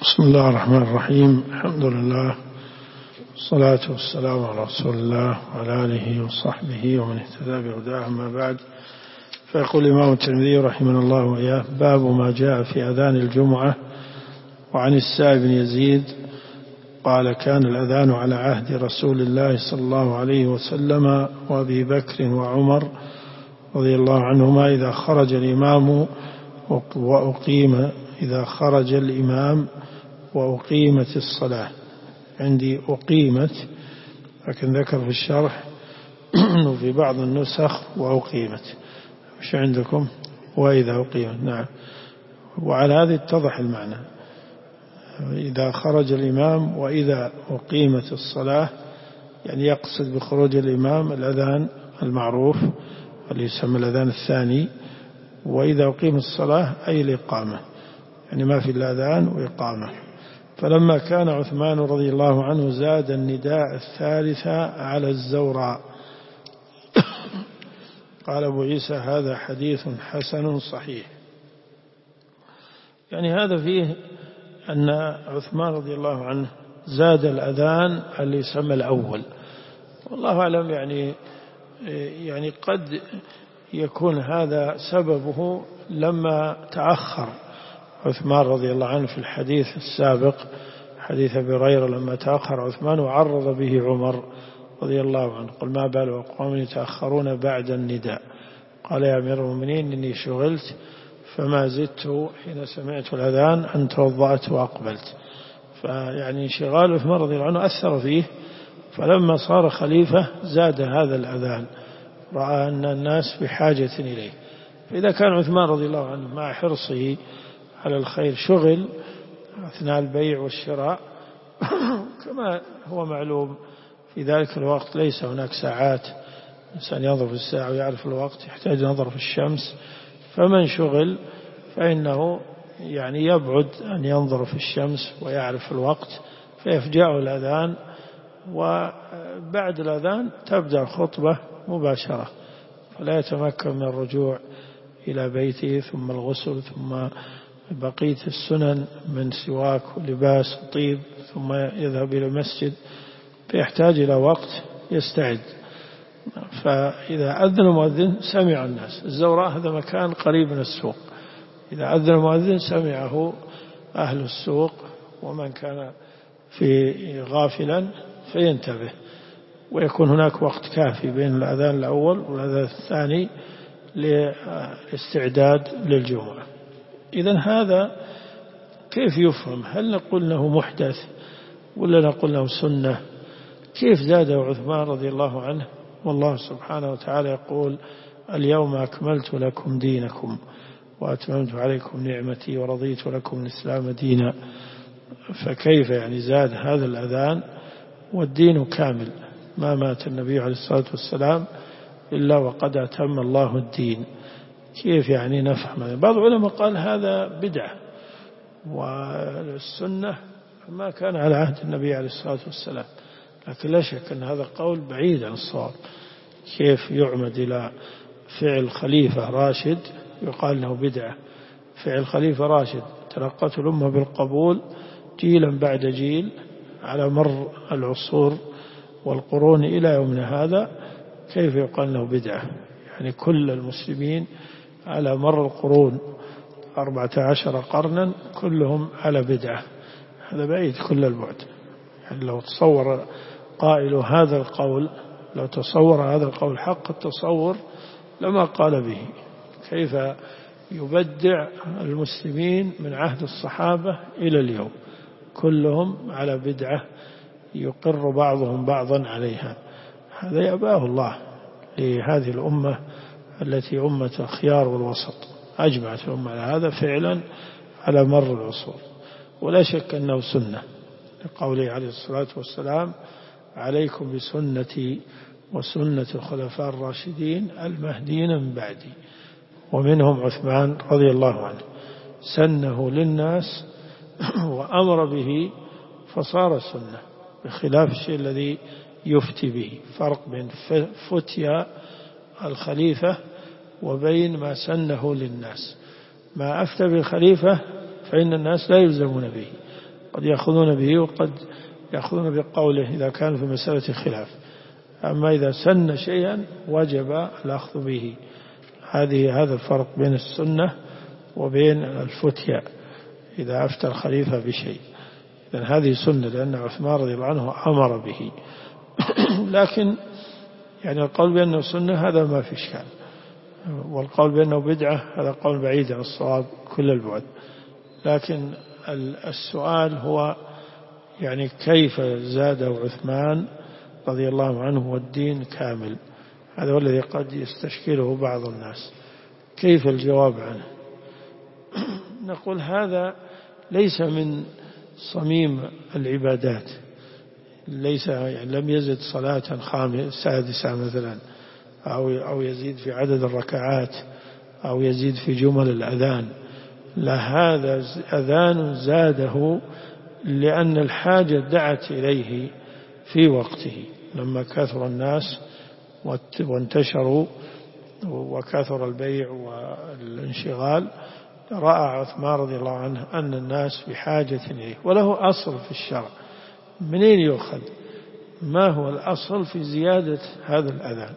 بسم الله الرحمن الرحيم. الحمد لله والصلاة والسلام على رسول الله وعلى آله وصحبه ومن اهتدى بهداه، أما بعد. فيقول الإمام الترمذي رحمه الله وإياه: باب ما جاء في أذان الجمعة. وعن السائب بن يزيد قال: كان الأذان على عهد رسول الله صلى الله عليه وسلم وأبي بكر وعمر رضي الله عنهما إذا خرج الإمام وأقيمت الصلاة. عندي أقيمت، لكن ذكر في الشرح أنه في بعض النسخ وأقيمت. مش عندكم؟ وإذا أقيمت. نعم. وعلى هذه اتضح المعنى: إذا خرج الإمام وإذا أقيمت الصلاة، يعني يقصد بخروج الإمام الأذان المعروف اللي يسمى الأذان الثاني، وإذا أقيم الصلاة أي الإقامة، يعني ما في الأذان وإقامة. فلما كان عثمان رضي الله عنه زاد النداء الثالثة على الزوراء. قال أبو عيسى: هذا حديث حسن صحيح. يعني هذا فيه أن عثمان رضي الله عنه زاد الأذان اللي يسمى الأول. والله أعلم، يعني قد يكون هذا سببه لما تأخر عثمان رضي الله عنه في الحديث السابق، حديث أبي هريرة، لما تأخر عثمان وعرض به عمر رضي الله عنه: قل ما بال أقوام يتأخرون بعد النداء. قال: يا أمير المؤمنين إني شغلت فما زدت حين سمعت الأذان أن توضأت وأقبلت. فيعني انشغال عثمان رضي الله عنه أثر فيه، فلما صار خليفة زاد هذا الأذان، رأى أن الناس بحاجة إليه. فإذا كان عثمان رضي الله عنه مع حرصه على الخير شغل أثناء البيع والشراء كما هو معلوم في ذلك الوقت ليس هناك ساعات الإنسان ينظر في الساعة ويعرف الوقت، يحتاج نظر في الشمس. فمن شغل فإنه يعني يبعد أن ينظر في الشمس ويعرف الوقت، فيفجأه الأذان، وبعد الأذان تبدأ الخطبة مباشرة، فلا يتمكن من الرجوع إلى بيته ثم الغسل ثم بقية السنن من سواك ولباس وطيب ثم يذهب إلى المسجد، فيحتاج إلى وقت يستعد. فإذا أذن المؤذن سمع الناس. الزوراء هذا مكان قريب من السوق، إذا أذن المؤذن سمعه أهل السوق، ومن كان في غافلا فينتبه، ويكون هناك وقت كافي بين الأذان الأول والأذان الثاني للاستعداد للجمعة. إذن هذا كيف يفهم؟ هل نقول له محدث ولا نقول له سنة؟ كيف زاده عثمان رضي الله عنه والله سبحانه وتعالى يقول: اليوم أكملت لكم دينكم وأتممت عليكم نعمتي ورضيت لكم الإسلام دينا؟ فكيف يعني زاد هذا الأذان والدين كامل؟ ما مات النبي عليه الصلاة والسلام إلا وقد أتم الله الدين. كيف يعني نفهم هذا؟ بعض العلماء قال هذا بدعة، والسنة ما كان على عهد النبي عليه الصلاة والسلام، لكن لا شك أن هذا قول بعيد عن الصواب. كيف يعمد إلى فعل خليفة راشد يقال له بدعة؟ فعل خليفة راشد تلقته الأمة بالقبول جيلا بعد جيل على مر العصور والقرون إلى يومنا هذا، كيف يقال له بدعة؟ يعني كل المسلمين على مر القرون 14 قرنا كلهم على بدعة، هذا بعيد كل البعد. يعني لو تصور قائل هذا القول، لو تصور هذا القول حق التصور لما قال به. كيف يبدع المسلمين من عهد الصحابة إلى اليوم كلهم على بدعة يقر بعضهم بعضا عليها؟ هذا يأباه الله لهذه الأمة التي أمة الخيار والوسط، أجمعت الأمة على هذا فعلا على مر العصور. ولا شك أنه سنة، لقوله عليه الصلاة والسلام: عليكم بسنتي وسنة الخلفاء الراشدين المهديين من بعدي. ومنهم عثمان رضي الله عنه سنه للناس وأمر به فصار سنة، بخلاف الشيء الذي يفتي به. فرق بين فتيا الخليفة وبين ما سنه للناس. ما أفتى بالخليفة فإن الناس لا يلزمون به، قد يأخذون به وقد يأخذون بقوله إذا كان في مسألة خلاف. أما إذا سن شيئا وجب الأخذ به. هذا الفرق بين السنة وبين الفتيا إذا أفتى الخليفة بشيء، لأن هذه سنة لأن عثمان رضي الله عنه أمر به. لكن يعني القول بأنه سنة هذا ما في إشكال، والقول بأنه بدعة هذا قول بعيد عن الصواب كل البعد. لكن السؤال هو يعني كيف زاده عثمان رضي الله عنه والدين كامل؟ هذا هو الذي قد يستشكله بعض الناس. كيف الجواب عنه؟ نقول هذا ليس من صميم العبادات، ليس يعني لم يزد صلاة سادسة مثلا، أو يزيد في عدد الركعات، أو يزيد في جمل الأذان. لا، هذا أذان زاده لأن الحاجة دعت إليه في وقته لما كثر الناس وانتشروا وكثر البيع والانشغال. رأى عثمان رضي الله عنه أن الناس بحاجة إليه، وله أصل في الشرع. منين يؤخذ؟ ما هو الأصل في زيادة هذا الأذان؟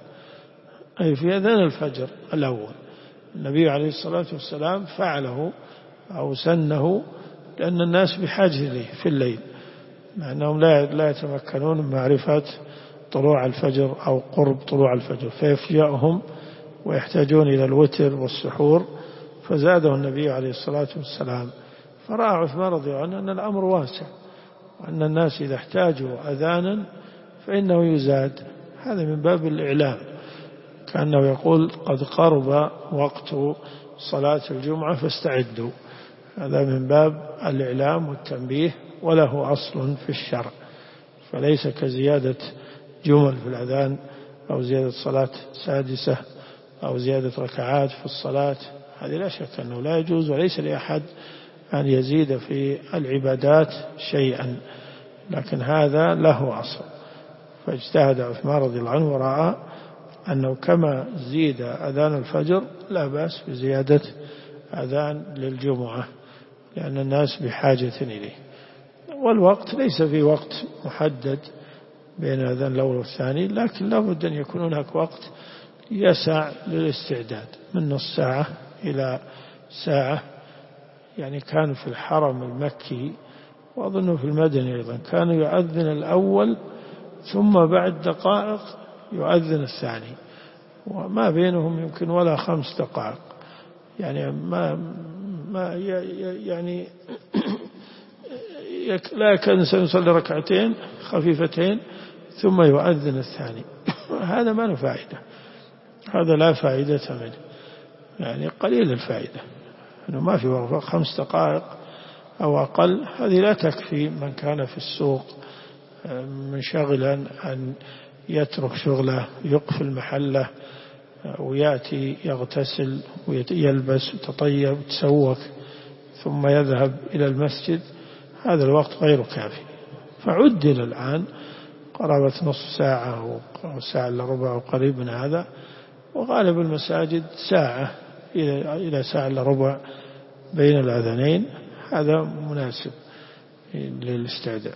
أي في أذان الفجر الأول النبي عليه الصلاة والسلام فعله أو سنه لأن الناس بحاجة إليه في الليل، لأنهم لا يتمكنون من معرفة طلوع الفجر أو قرب طلوع الفجر، فيفجأهم ويحتاجون إلى الوتر والسحور، فزاده النبي عليه الصلاة والسلام. فرأى عثمان رضي الله عنه أن الأمر واسع، وأن الناس إذا احتاجوا أذانا فإنه يزاد. هذا من باب الإعلام، كأنه يقول قد قرب وقت صلاة الجمعة فاستعدوا. هذا من باب الإعلام والتنبيه، وله أصل في الشرع، فليس كزيادة جمل في الأذان أو زيادة صلاة سادسة أو زيادة ركعات في الصلاة. هذه لا شك أنه لا يجوز، وليس لأحد أن يزيد في العبادات شيئا، لكن هذا له أصل. فاجتهد عثمان رضي الله عنه ورأى أنه كما زيد أذان الفجر لا بأس بزيادة أذان للجمعة، لأن الناس بحاجة إليه. والوقت ليس في وقت محدد بين الأذان الأول والثاني، لكن لابد أن يكون هناك وقت يسع للاستعداد من نص ساعة إلى ساعة. يعني كان في الحرم المكي وأظنه في المدني أيضا كان يؤذن الأول ثم بعد دقائق يؤذن الثاني، وما بينهم يمكن ولا 5 دقائق. يعني ما يعني لا كان يصلي ركعتين خفيفتين ثم يؤذن الثاني. هذا ما له فائدة، هذا لا فائدة منه، يعني قليل الفائدة، أنه ما في وقفة 5 دقائق أو أقل. هذه لا تكفي من كان في السوق منشغلا أن يترك شغله يقفل محله ويأتي يغتسل ويلبس ويتطيب ويتسوق ثم يذهب إلى المسجد. هذا الوقت غير كافي، فعدل الآن قرابة نصف ساعة أو ساعة إلا ربع أو قريب من هذا، وغالب المساجد ساعة إلى ساعة إلا ربع بين الأذانين. هذا مناسب للاستعداد.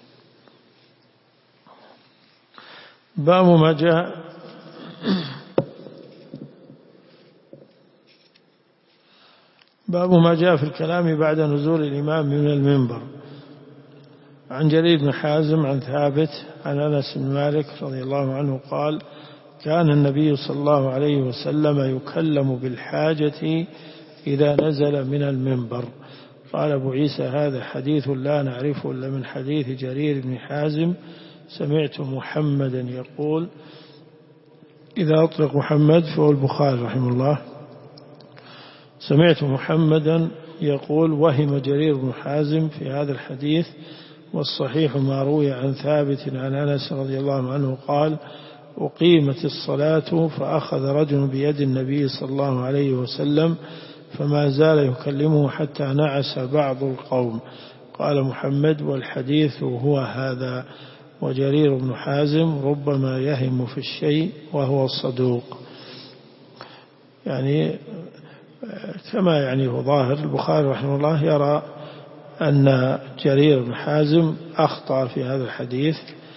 باب ما جاء في الكلام بعد نزول الإمام من المنبر. عن جرير بن حازم عن ثابت عن أنس بن مالك رضي الله عنه قال: كان النبي صلى الله عليه وسلم يكلم بالحاجة إذا نزل من المنبر. قال أبو عيسى: هذا حديث لا نعرفه إلا من حديث جرير بن حازم. سمعت محمدا يقول، إذا أطلق محمد فهو البخاري رحمه الله. سمعت محمدا يقول: وهم جرير بن حازم في هذا الحديث، والصحيح ما روي عن ثابت عن أنس رضي الله عنه قال: أقيمت الصلاة فأخذ رجل بيد النبي صلى الله عليه وسلم فما زال يكلمه حتى نعس بعض القوم. قال محمد: والحديث هو هذا. وجرير بن حازم ربما يهم في الشيء وهو الصدوق. يعني كما يعني هو ظاهر البخاري رحمه الله يرى أن جرير بن حازم أخطأ في هذا الحديث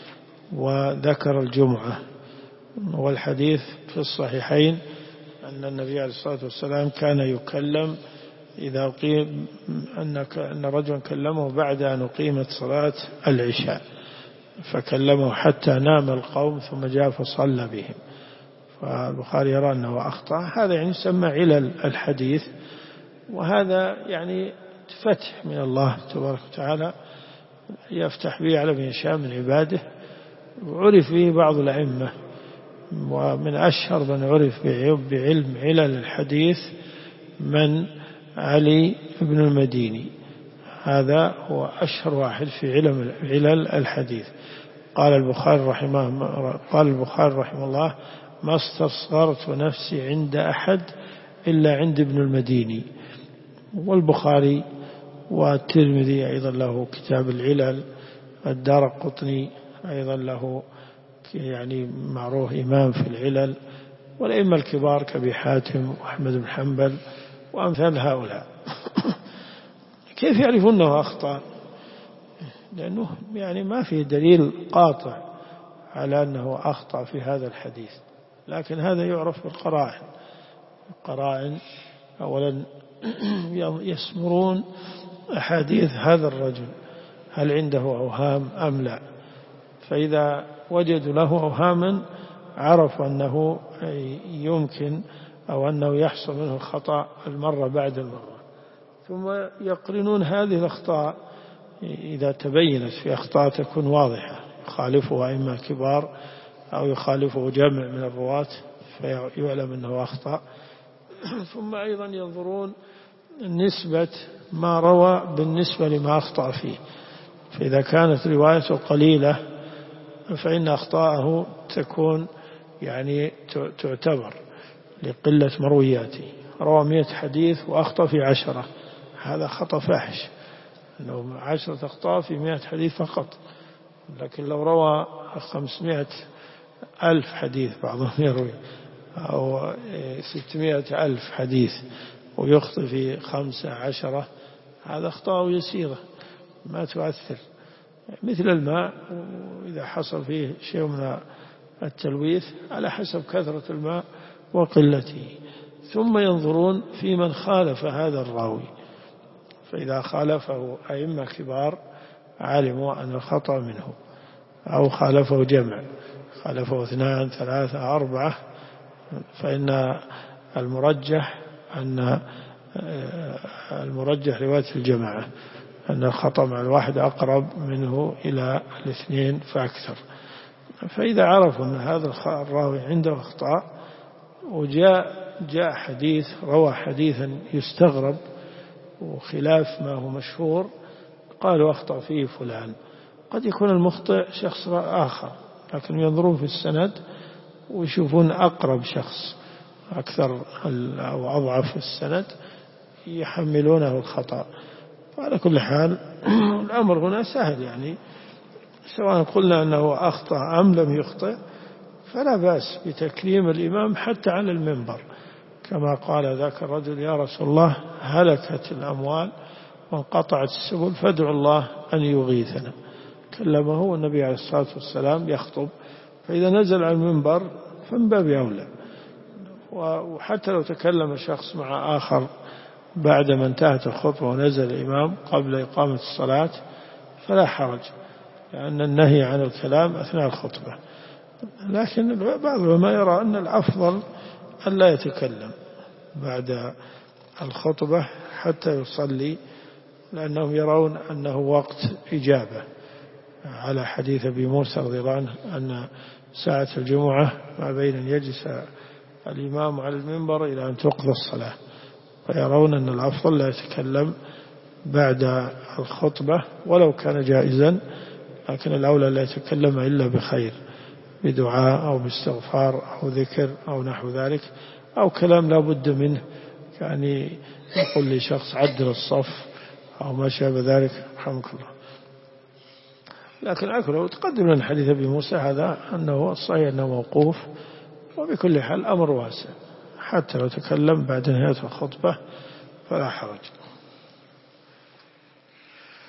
وذكر الجمعة، والحديث في الصحيحين أن النبي عليه الصلاة والسلام كان يكلم إذا أقيم أن رجلا كلمه بعد أن أقيمت صلاة العشاء، فكلمه حتى نام القوم ثم جاء فصلى بهم. فالبخاري يرى أنه أخطأ. هذا يعني يسمى علل الحديث، وهذا يعني فتح من الله تبارك وتعالى يفتح به على من يشاء من عباده، وعرف به بعض الأئمة، ومن أشهر من عرف بعلم علل الحديث من علي بن المديني، هذا هو أشهر واحد في علل الحديث. قال البخاري رحمه الله: ما استصغرت نفسي عند أحد إلا عند ابن المديني. والبخاري والترمذي أيضا له كتاب العلل، الدارقطني أيضا له يعني معروف إمام في العلل، والأئمة الكبار كأبي حاتم وأحمد بن حنبل وأمثال هؤلاء. كيف يعرفون أنه أخطأ؟ لأنه يعني ما في دليل قاطع على أنه أخطأ في هذا الحديث، لكن هذا يعرف بالقرائن. القرائن أولا يسمرون أحاديث هذا الرجل هل عنده أوهام أم لا، فإذا وجدوا له أوهاما عرفوا أنه يمكن أو أنه يحصل منه الخطأ المرة بعد المرة، ثم يقرنون هذه الأخطاء إذا تبينت في أخطاء تكون واضحة يخالفه أئمة كبار أو يخالفه جمع من الرواة فيعلم أنه أخطأ. ثم أيضا ينظرون نسبة ما روى بالنسبة لما أخطأ فيه، فإذا كانت روايته قليلة فإن أخطاءه تكون يعني تعتبر لقلة مروياته. روى 100 حديث وأخطأ في 10، هذا خطأ فاحش، أنه 10 أخطاء في 100 حديث فقط. لكن لو روى 500,000 حديث بعضهم يروي أو 600,000 حديث ويخطئ في 15، هذا أخطاء يسيرة ما تؤثر، مثل الماء إذا حصل فيه شيء من التلويث على حسب كثرة الماء وقلته. ثم ينظرون في من خالف هذا الراوي، فإذا خالفه أئمة كبار علموا أن الخطأ منه، أو خالفه جمع، خالفه 2 3 4، فإن المرجح رواية الجماعة، أن الخطأ مع الواحد أقرب منه إلى 2 فأكثر. فإذا عرفوا أن هذا الراوي عنده أخطاء وجاء حديث روى حديثا يستغرب وخلاف ما هو مشهور، قالوا أخطأ فيه فلان. قد يكون المخطئ شخص آخر، لكن ينظرون في السند ويشوفون أقرب شخص أكثر أو أضعف السند يحملونه الخطأ. فعلى كل حال الأمر هنا سهل، يعني سواء قلنا أنه أخطأ أم لم يخطئ فلا بأس بتكريم الإمام حتى على المنبر، كما قال ذاك الرجل: يا رسول الله هلكت الأموال وانقطعت السبل فادعوا الله أن يغيثنا. كلمه النبي عليه الصلاة والسلام يخطب، فإذا نزل على المنبر فمن باب أولى. وحتى لو تكلم شخص مع آخر بعد ما انتهت الخطبة ونزل الإمام قبل إقامة الصلاة فلا حرج، لأن النهي عن الكلام أثناء الخطبة. لكن بعض العلماء يرى أن الأفضل أن لا يتكلم بعد الخطبة حتى يصلي، لأنهم يرون أنه وقت إجابة، على حديث أبي موسى رضي الله عنه أن ساعة الجمعة ما بين أن يجلس الإمام على المنبر إلى أن تقضى الصلاة، فيرون أن الأفضل لا يتكلم بعد الخطبة ولو كان جائزا، لكن الأولى لا يتكلم إلا بخير، بدعاء أو باستغفار أو ذكر أو نحو ذلك، أو كلام لا بد منه، يعني يقول لشخص عدل الصف أو ما شابه ذلك رحمك الله. لكن أكله تقدم لنا حديث أبي موسى هذا أنه الصحيح أنه موقوف، وبكل حال أمر واسع، حتى لو تكلم بعد نهاية الخطبة فلا حرج.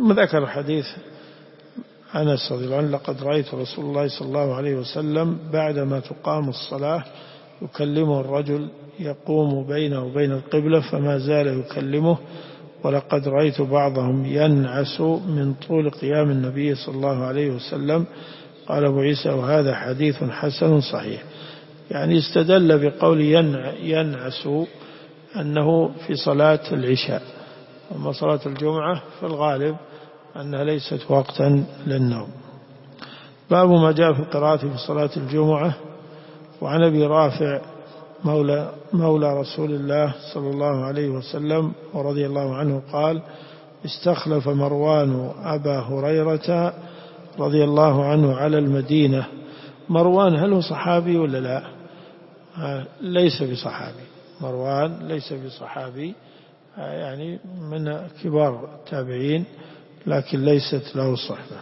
ثم ذكر حديث أنس رضي الله عنه: لقد رأيت رسول الله صلى الله عليه وسلم بعدما تقام الصلاة يكلمه الرجل يقوم بينه وبين القبلة فما زال يكلمه، ولقد رأيت بعضهم ينعس من طول قيام النبي صلى الله عليه وسلم. قال أبو عيسى: وهذا حديث حسن صحيح. يعني استدل بقول ينعس أنه في صلاة العشاء، أما صلاة الجمعة في الغالب أنها ليست وقتا للنوم. باب ما جاء في القراءة في صلاة الجمعة. وعن أبي رافع مولى رسول الله صلى الله عليه وسلم ورضي الله عنه قال: استخلف مروان أبا هريرة رضي الله عنه على المدينة. مروان هل هو صحابي ولا لا؟ ليس بصحابي، مروان ليس بصحابي، يعني من كبار التابعين لكن ليست له صحبة.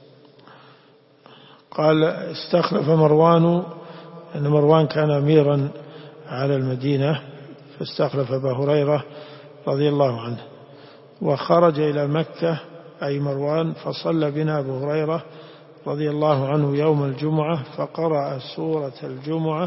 قال: استخلف مروان، أن مروان كان أميرا على المدينة فاستخلف أبا هريرة رضي الله عنه، وخرج إلى مكة أي مروان فصلى بنا أبو هريرة رضي الله عنه يوم الجمعة فقرأ سورة الجمعة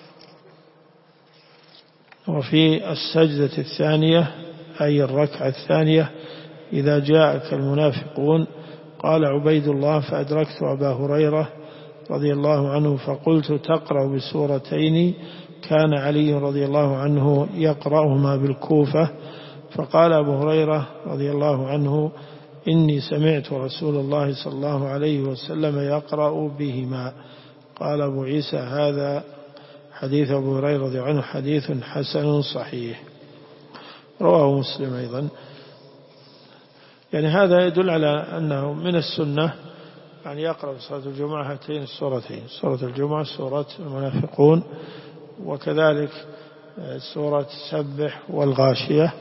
وفي السجدة الثانية أي الركعة الثانية: إذا جاءك المنافقون. قال عبيد الله: فأدركت أبا هريرة رضي الله عنه فقلت: تقرأ بسورتين كان علي رضي الله عنه يقرأهما بالكوفة. فقال أبو هريرة رضي الله عنه: إني سمعت رسول الله صلى الله عليه وسلم يقرأ بهما. قال أبو عيسى: هذا حديث أبو هريرة رضي الله عنه حديث حسن صحيح. رواه مسلم أيضا. يعني هذا يدل على أنه من السنة أن يقرأ في صلاة الجمعة هاتين السورتين: سورة الجمعة، سورة المنافقون، وكذلك سورة سبح والغاشية،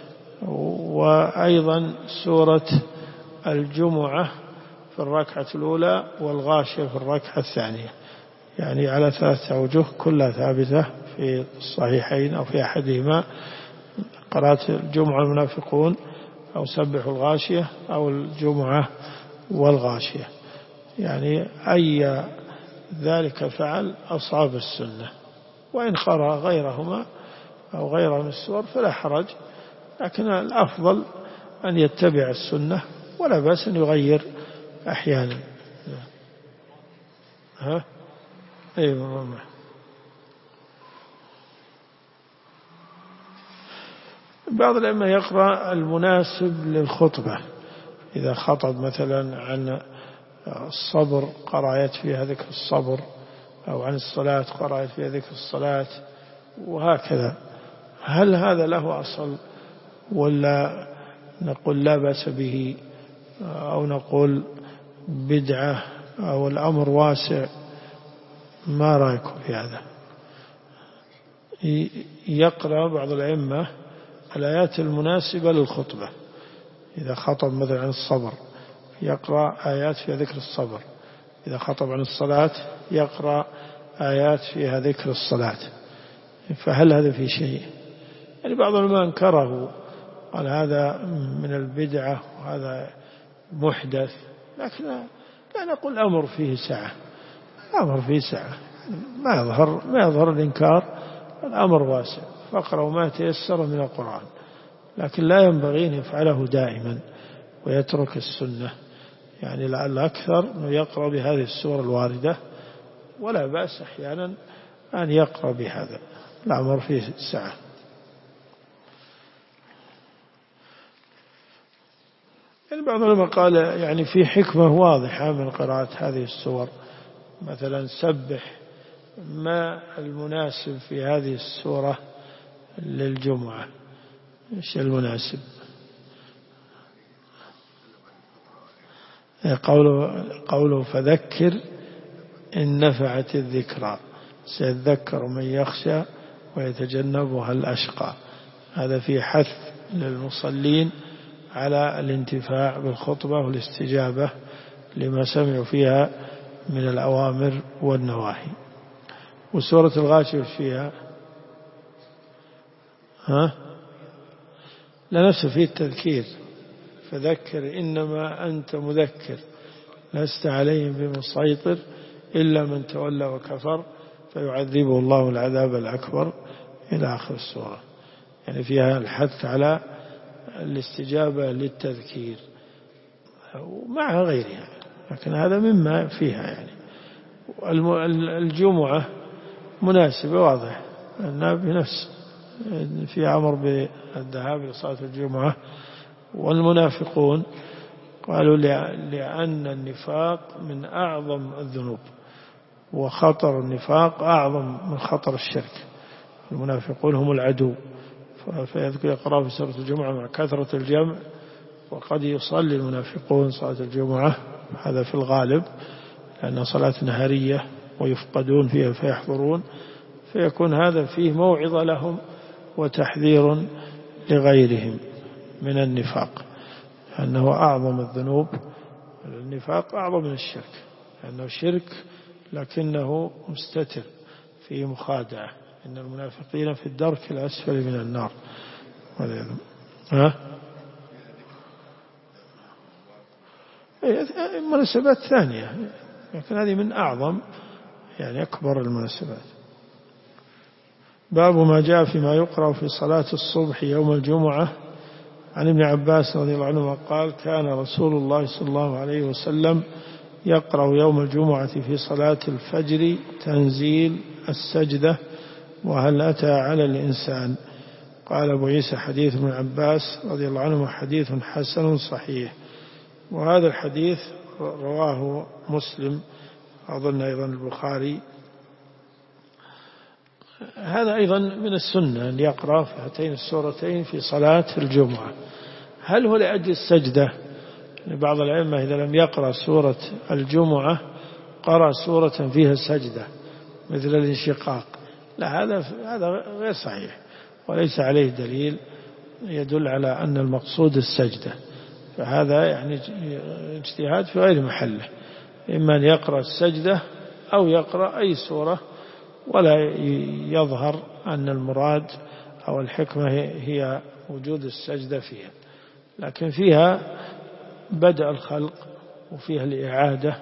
وأيضا سورة الجمعة في الركعة الأولى والغاشية في الركعة الثانية، يعني على 3 أوجه كلها ثابتة في الصحيحين أو في أحدهما: قراءة الجمعة المنافقون أو سبح الغاشية أو الجمعة والغاشية. يعني أي ذلك فعل أصاب السنة، وإن قرأ غيرهما أو غيرها من السور فلا حرج، لكن الأفضل أن يتبع السنة، ولا بأس أن يغير أحيانا. أيوة. بعض الأئمة يقرأ المناسب للخطبة، إذا خطب مثلا عن الصبر قرأ آيات فيها ذكر الصبر، أو عن الصلاة قرأ آيات فيها ذكر الصلاة، وهكذا. هل هذا له أصل ولا نقول لا بأس به، أو نقول بدعة، أو الأمر واسع؟ ما رأيكم في هذا؟ يقرأ بعض الأئمة الآيات المناسبة للخطبة، إذا خطب مثلا عن الصبر يقرأ آيات فيها ذكر الصبر، إذا خطب عن الصلاة يقرأ آيات فيها ذكر الصلاة. فهل هذا في شيء؟ يعني بعض العلماء انكره، قال هذا من البدعة وهذا محدث، لكن لا نقول الأمر فيه سعة، الأمر فيه سعة، ما يظهر الإنكار، الأمر واسع، فاقرأوا ما تيسر من القرآن، لكن لا ينبغي أن يفعله دائما ويترك السنة. يعني لعل أكثر أنه يقرأ بهذه السورة الواردة، ولا بأس أحيانا أن يقرأ بهذا، الأمر فيه سعة. يعني بعض العلماء قال يعني في حكمة واضحة من قراءة هذه السور، مثلا سبح، ما المناسب في هذه السورة للجمعة؟ إيش المناسب؟ قوله فذكر إن نفعت الذكرى سيذكر من يخشى ويتجنبها الأشقى. هذا في حث للمصلين على الانتفاع بالخطبة والاستجابة لما سمعوا فيها من الأوامر والنواهي. وسورة الغاشية فيها لا نفس فيه التذكير، فذكر إنما أنت مذكر لست عليهم بمسيطر إلا من تولى وكفر فيعذبه الله العذاب الأكبر إلى آخر السورة. يعني فيها الحث على الاستجابة للتذكير ومع غيرها، لكن هذا مما فيها. يعني الجمعة مناسبة واضح أنها بنفس في أمر بالذهاب لصلاة الجمعة. والمنافقون قالوا لأن النفاق من أعظم الذنوب، وخطر النفاق أعظم من خطر الشرك. المنافقون هم العدو، فيذكر يقرأ في سورة الجمعة مع كثرة الجمع، وقد يصلي المنافقون صلاة الجمعة، هذا في الغالب لأنها صلاة نهارية ويفقدون فيها فيحضرون، فيكون هذا فيه موعظة لهم وتحذير لغيرهم من النفاق، أنه أعظم الذنوب. النفاق أعظم من الشرك، لأنه شرك لكنه مستتر فيه مخادعة. إن المنافقين في الدرك الأسفل من النار. مناسبات ثانية، لكن هذه من أعظم يعني أكبر المناسبات. باب ما جاء فيما يقرأ في صلاة الصبح يوم الجمعة. عن ابن عباس رضي الله عنهما قال: كان رسول الله صلى الله عليه وسلم يقرأ يوم الجمعة في صلاة الفجر تنزيل السجدة وهل أتى على الإنسان. قال أبو عيسى: حديث ابن عباس رضي الله عنه حديث حسن صحيح. وهذا الحديث رواه مسلم، أظن أيضا البخاري. هذا أيضا من السنة أن يقرأ في هاتين السورتين في صلاة الجمعة. هل هو لأجل السجدة؟ بعض العلماء إذا لم يقرأ سورة الجمعة قرأ سورة فيها سجدة مثل الانشقاق. لا، هذا غير صحيح، وليس عليه دليل يدل على أن المقصود السجدة، فهذا يعني اجتهاد في غير محله. إما أن يقرأ السجدة أو يقرأ أي سورة، ولا يظهر أن المراد أو الحكمة هي وجود السجدة فيها، لكن فيها بدء الخلق وفيها الإعادة.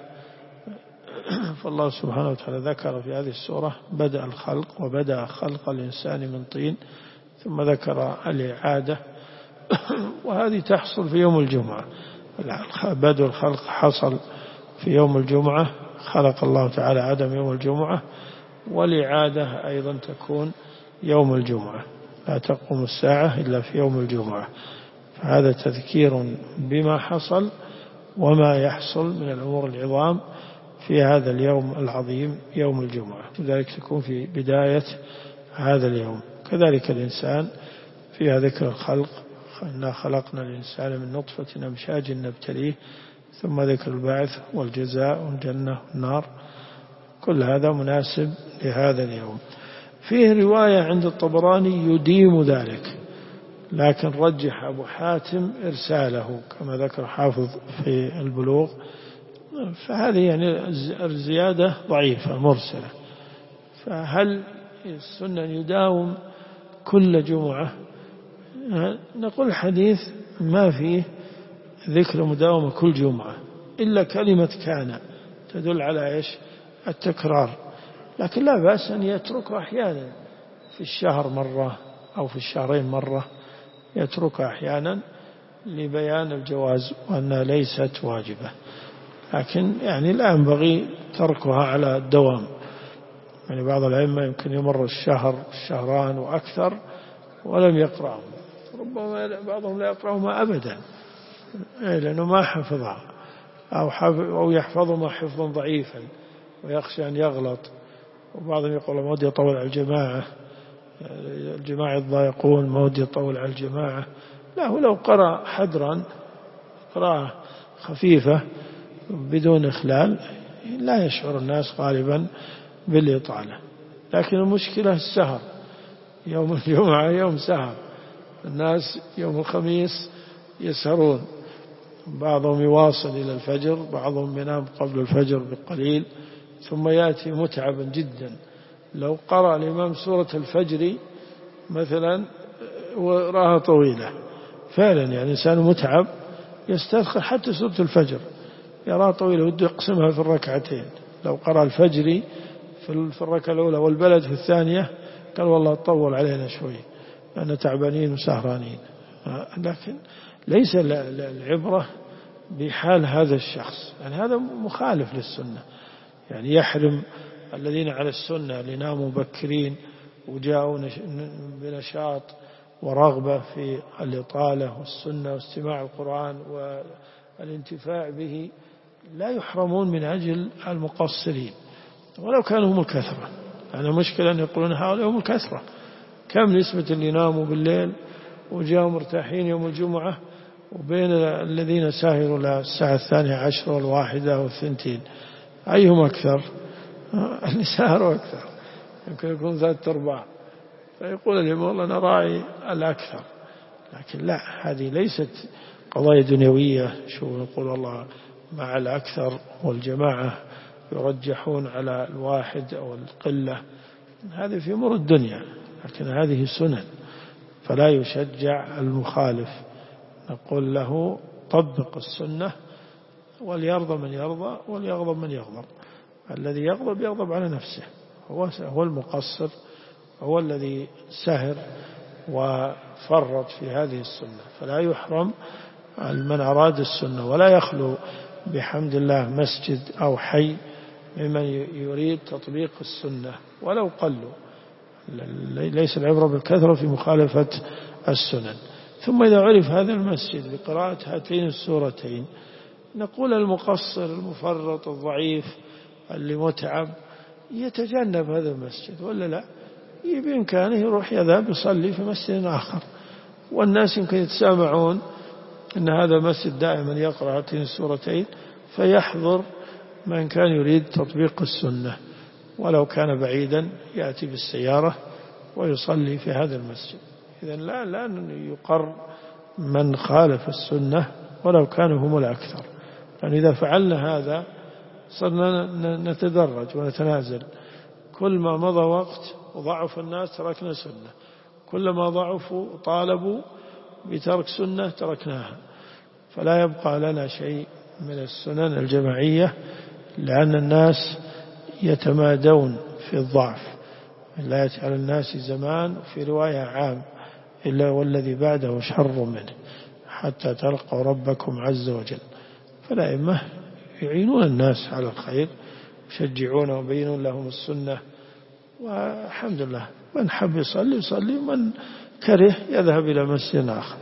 فالله سبحانه وتعالى ذكر في هذه السورة بدء الخلق، وبدأ خلق الإنسان من طين، ثم ذكر الإعادة وهذه تحصل في يوم الجمعة. بدء الخلق حصل في يوم الجمعة، خلق الله تعالى آدم يوم الجمعة، والإعادة أيضا تكون يوم الجمعة، لا تقوم الساعة إلا في يوم الجمعة. فهذا تذكير بما حصل وما يحصل من الأمور العظام في هذا اليوم العظيم يوم الجمعة، لذلك تكون في بداية هذا اليوم. كذلك الإنسان فيها ذكر الخلق، إنا خلقنا الإنسان من نطفة أمشاج نبتليه، ثم ذكر البعث والجزاء والجنة والنار، كل هذا مناسب لهذا اليوم. فيه رواية عند الطبراني يديم ذلك، لكن رجح أبو حاتم إرساله كما ذكر حافظ في البلوغ، فهذه يعني الزيادة ضعيفة مرسلة. فهل السنة يداوم كل جمعة؟ نقول الحديث ما فيه ذكر مداومة كل جمعة إلا كلمة كان تدل على إيش؟ التكرار، لكن لا بأس أن يتركه أحيانا في الشهر مرة أو في الشهرين مرة، يتركها أحيانا لبيان الجواز وأنها ليست واجبة، لكن يعني لا ينبغي تركها على الدوام. يعني بعض الأئمة يمكن يمر الشهر الشهران وأكثر ولم يقرأهم، ربما بعضهم لا يقرأهما أبدا لأنه ما حفظها، أو يحفظهما حفظا ضعيفا ويخشى أن يغلط. وبعضهم يقول ما ودي يطول على الجماعة يتضايقون، ما ودي يطول على الجماعة. لا، هو لو قرأ حدرا قراءة خفيفة بدون إخلال لا يشعر الناس غالبا بالإطالة. لكن المشكلة السهر، يوم الجمعة يوم سهر، الناس يوم الخميس يسهرون، بعضهم يواصل إلى الفجر، بعضهم ينام قبل الفجر بقليل، ثم يأتي متعبا جدا. لو قرأ الإمام سورة الفجر مثلا وراها طويلة فعلا يعني إنسان متعب يستذخر حتى سورة الفجر يرى طويلة وده يقسمها في الركعتين. لو قرأ الفجر في الركعة الأولى والبلد في الثانية قال والله طول علينا شوي لأننا تعبانين وسهرانين. لكن ليس العبرة بحال هذا الشخص، يعني هذا مخالف للسنة، يعني يحرم الذين على السنة اللي ناموا مبكرين وجاءوا بنشاط ورغبة في الإطالة والسنة واستماع القرآن والانتفاع به، لا يحرمون من أجل المقصرين ولو كانوا هم الكثرة. أنا مشكلة أن يقولون هؤلاء هم الكثرة، كم نسبة اللي ناموا بالليل وجاءوا مرتاحين يوم الجمعة وبين الذين ساهروا للساعة 12 والواحدة والثنتين أيهم أكثر؟ اللي ساهروا أكثر، يمكن يكون 3/4. فيقول اليوم والله أنا راعي الأكثر. لكن لا، هذه ليست قضايا دنيوية شو نقول والله مع الأكثر والجماعة يرجحون على الواحد أو القلة، هذه في أمور الدنيا، لكن هذه سنن فلا يشجع المخالف. نقول له طبق السنة وليرضى من يرضى وليغضب من يغضب. الذي يغضب على نفسه، هو المقصر، هو الذي سهر وفرط في هذه السنة. فلا يحرم من أراد السنة، ولا يخلو بحمد الله مسجد أو حي ممن يريد تطبيق السنة ولو قلوا. ليس العبرة بالكثرة في مخالفة السنن. ثم إذا عرف هذا المسجد بقراءة هاتين السورتين نقول المقصر المفرط الضعيف اللي متعب يتجنب هذا المسجد، ولا لا بإمكانه يروح يذهب يصلي في مسجد آخر، والناس يمكن يتسامعون أن هذا مسجد دائما يقرأ هاتين السورتين، فيحضر من كان يريد تطبيق السنة ولو كان بعيدا يأتي بالسيارة ويصلي في هذا المسجد. إذن لا يقر من خالف السنة ولو كانوا هم الأكثر، لأن إذا فعلنا هذا صرنا نتدرج ونتنازل. كل ما مضى وقت وضعف الناس تركنا سنة، كلما ضعفوا طالبوا بترك سنة تركناها. فلا يبقى لنا شيء من السنن الجماعية، لأن الناس يتمادون في الضعف. لا يأتي على الناس زمان، في رواية عام، إلا والذي بعده شر منه حتى تلقوا ربكم عز وجل. فالأئمة يعينون الناس على الخير، يشجعونه ويبينون لهم السنة، والحمد لله من حب يصلي يصلي، من كره يذهب إلى مسجد آخر.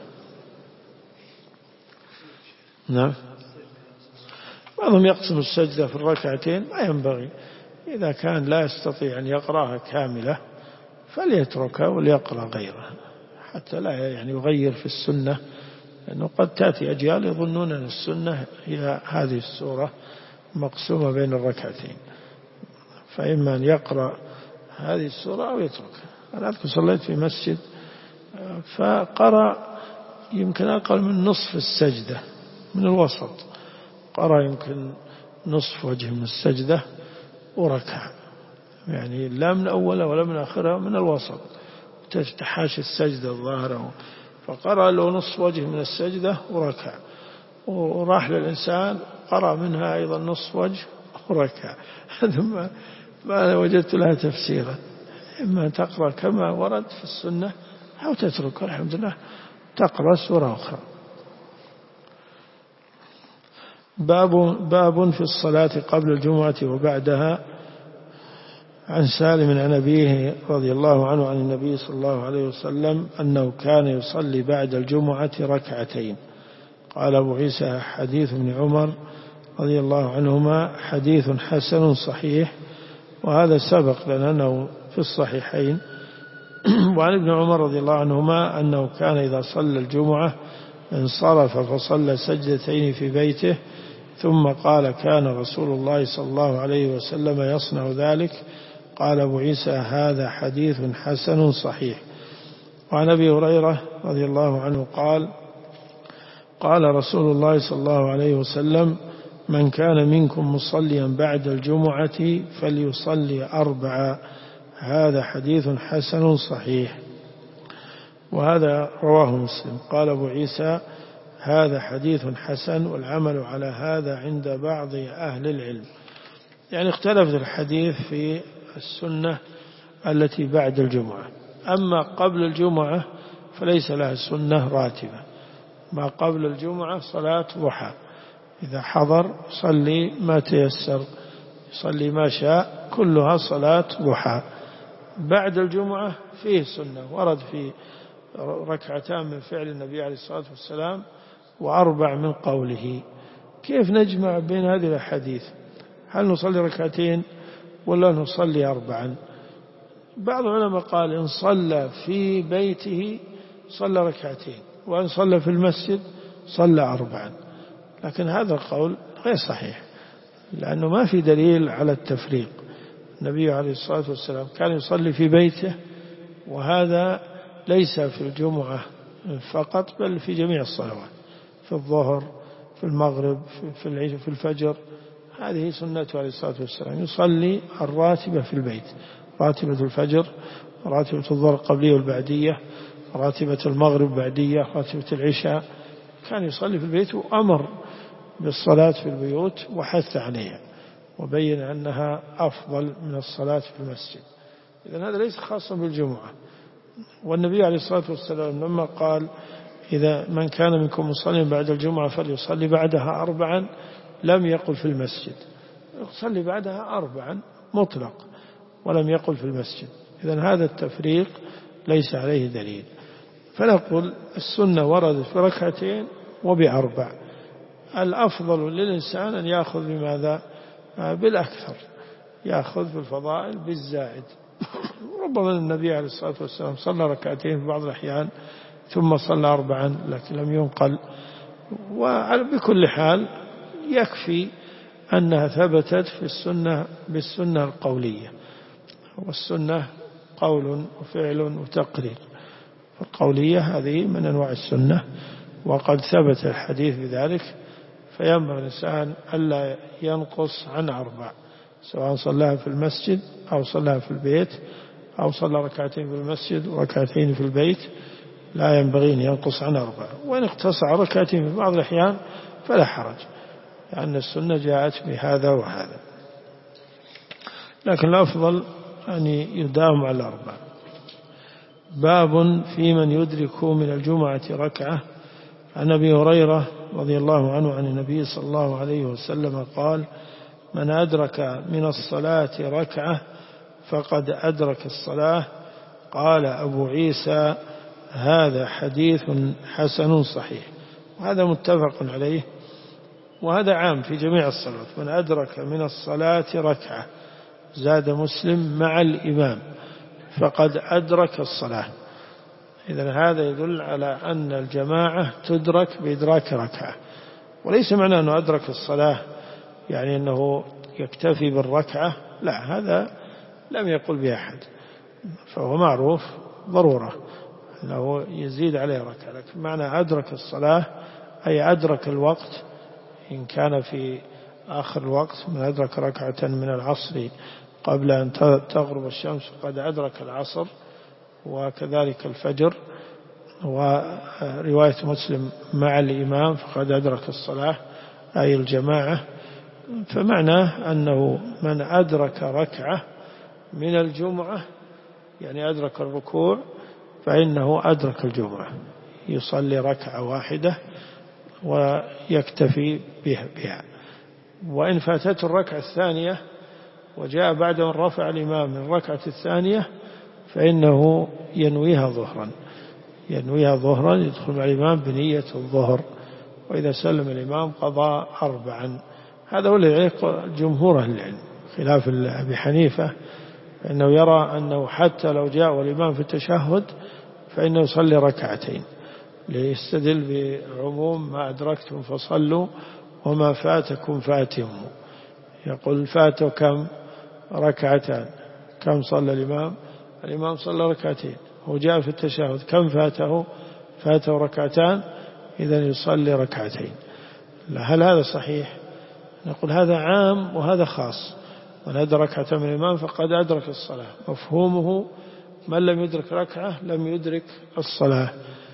نعم. بعضهم يقسم السجدة في الركعتين، ما ينبغي. إذا كان لا يستطيع أن يقرأها كاملة فليتركها وليقرأ غيرها، حتى لا يعني يغير في السنة، لأنه قد تأتي أجيال يظنون أن السنة هي هذه السورة مقسومة بين الركعتين، فإما أن يقرأ هذه السورة أو يتركها. أنا أذكر صليت في مسجد فقرأ يمكن أقل من نصف السجدة من الوسط، قرأ يمكن نصف وجه من السجدة وركع، يعني لا من أولها ولا من آخرها، من الوسط تحاشي السجدة الظاهرة، فقرأ له نصف وجه من السجدة وركع، وراح للإنسان قرأ منها أيضا نصف وجه وركع. هذا ما وجدت لها تفسيرا. إما تقرأ كما ورد في السنة أو تترك، الحمد لله تقرأ سورة أخرى. باب في الصلاة قبل الجمعة وبعدها. عن سالم عن أبيه رضي الله عنه عن النبي صلى الله عليه وسلم أنه كان يصلي بعد الجمعة ركعتين. قال أبو عيسى حديث ابن عمر رضي الله عنهما حديث حسن صحيح، وهذا سبق لنا أنه في الصحيحين. وعن ابن عمر رضي الله عنهما أنه كان إذا صلى الجمعة انصرف فصلى سجدتين في بيته، ثم قال كان رسول الله صلى الله عليه وسلم يصنع ذلك. قال أبو عيسى هذا حديث حسن صحيح. وعن أبي هريرة رضي الله عنه قال قال رسول الله صلى الله عليه وسلم من كان منكم مصليا بعد الجمعة فليصلي 4. هذا حديث حسن صحيح. وهذا رواه مسلم. قال أبو عيسى هذا حديث حسن والعمل على هذا عند بعض أهل العلم. يعني اختلفت الحديث في السنة التي بعد الجمعة. أما قبل الجمعة فليس لها سنة راتبة. ما قبل الجمعة صلاة ضحى، إذا حضر صلي ما تيسر، صلي ما شاء، كلها صلاة ضحى. بعد الجمعة فيه سنة، ورد في ركعتان من فعل النبي عليه الصلاة والسلام وأربع من قوله. كيف نجمع بين هذه الأحاديث؟ هل نصلي ركعتين ولا نصلي أربعا؟ بعض العلماء قال إن صلى في بيته صلى ركعتين، وإن صلى في المسجد صلى أربعا. لكن هذا القول غير صحيح، لأنه ما في دليل على التفريق. النبي عليه الصلاة والسلام كان يصلي في بيته، وهذا ليس في الجمعة فقط بل في جميع الصلوات، في الظهر، في المغرب، في العشاء، في الفجر. هذه سنته عليه الصلاة والسلام، يصلي الراتبة في البيت، راتبة الفجر، راتبة الظهر القبلية والبعدية، راتبة المغرب بعدية، راتبة العشاء، كان يصلي في البيت، وأمر بالصلاة في البيوت وحث عليها وبين أنها أفضل من الصلاة في المسجد. إذن هذا ليس خاصا بالجمعة. والنبي عليه الصلاة والسلام لما قال إذا من كان منكم مصلي بعد الجمعة فليصلي بعدها أربعا، لم يقل في المسجد، يصلي بعدها أربعا مطلق، ولم يقل في المسجد. إذن هذا التفريق ليس عليه دليل. فنقول السنة وردت بركعتين وبأربع. الأفضل للإنسان أن يأخذ بماذا؟ بالأكثر، يأخذ بالفضائل بالزائد. ربما النبي عليه الصلاة والسلام صلى ركعتين في بعض الأحيان ثم صلى أربعا، لكن لم ينقل. وبكل حال يكفي أنها ثبتت في السنة بالسنة القولية، والسنة قول وفعل وتقرير. القولية هذه من أنواع السنة، وقد ثبت الحديث بذلك، فينبغي الإنسان ألا ينقص عن أربع، سواء صلاها في المسجد أو صلاها في البيت، أو صلى ركعتين في المسجد وركعتين في البيت، لا ينبغي أن ينقص عن أربع. وإن اقتصر ركعتين في بعض الأحيان فلا حرج، لأن السنة جاءت بهذا وهذا، لكن الأفضل أن يداوم على الأربع. باب في من يدرك من الجمعة ركعة. عن أبي هريرة رضي الله عنه عن النبي صلى الله عليه وسلم قال: من أدرك من الصلاة ركعة فقد أدرك الصلاة. قال أبو عيسى: هذا حديث حسن صحيح. وهذا متفق عليه، وهذا عام في جميع الصلوات. من أدرك من الصلاة ركعة، زاد مسلم مع الإمام، فقد أدرك الصلاة. إذن هذا يدل على أن الجماعة تدرك بإدراك ركعة، وليس معنى أنه أدرك الصلاة يعني أنه يكتفي بالركعة، لا، هذا لم يقل به أحد، فهو معروف ضرورة أنه يزيد عليه ركعة. لكن معنى أدرك الصلاة أي أدرك الوقت، إن كان في آخر الوقت من أدرك ركعة من العصر قبل أن تغرب الشمس قد أدرك العصر، وكذلك الفجر. ورواية مسلم مع الإمام فقد أدرك الصلاة أي الجماعة. فمعناه أنه من أدرك ركعة من الجمعة يعني أدرك الركوع فإنه أدرك الجمعة، يصلي ركعة واحدة ويكتفي بها. وإن فاتته الركعة الثانية وجاء بعد أن رفع الإمام من الركعة الثانية فإنه ينويها ظهرا، يدخل مع الإمام بنية الظهر، وإذا سلم الإمام قضى أربعا. هذا هو الذي عليه جمهور أهل العلم، خلاف أبي حنيفة فإنه يرى أنه حتى لو جاء والإمام في التشهد فإنه يصلي ركعتين، ليستدل بعموم ما أدركتم فصلوا وما فاتكم فاتموا. يقول فاته كم؟ ركعتان. كم صلى الإمام؟ الإمام صلى ركعتين، هو جاء في التشهد كم فاته؟ فاته ركعتان، إذن يصلي ركعتين. هل هذا صحيح؟ نقول هذا عام وهذا خاص. من أدرك ركعة من الإمام فقد أدرك الصلاة، مفهومه من لم يدرك ركعة لم يدرك الصلاة.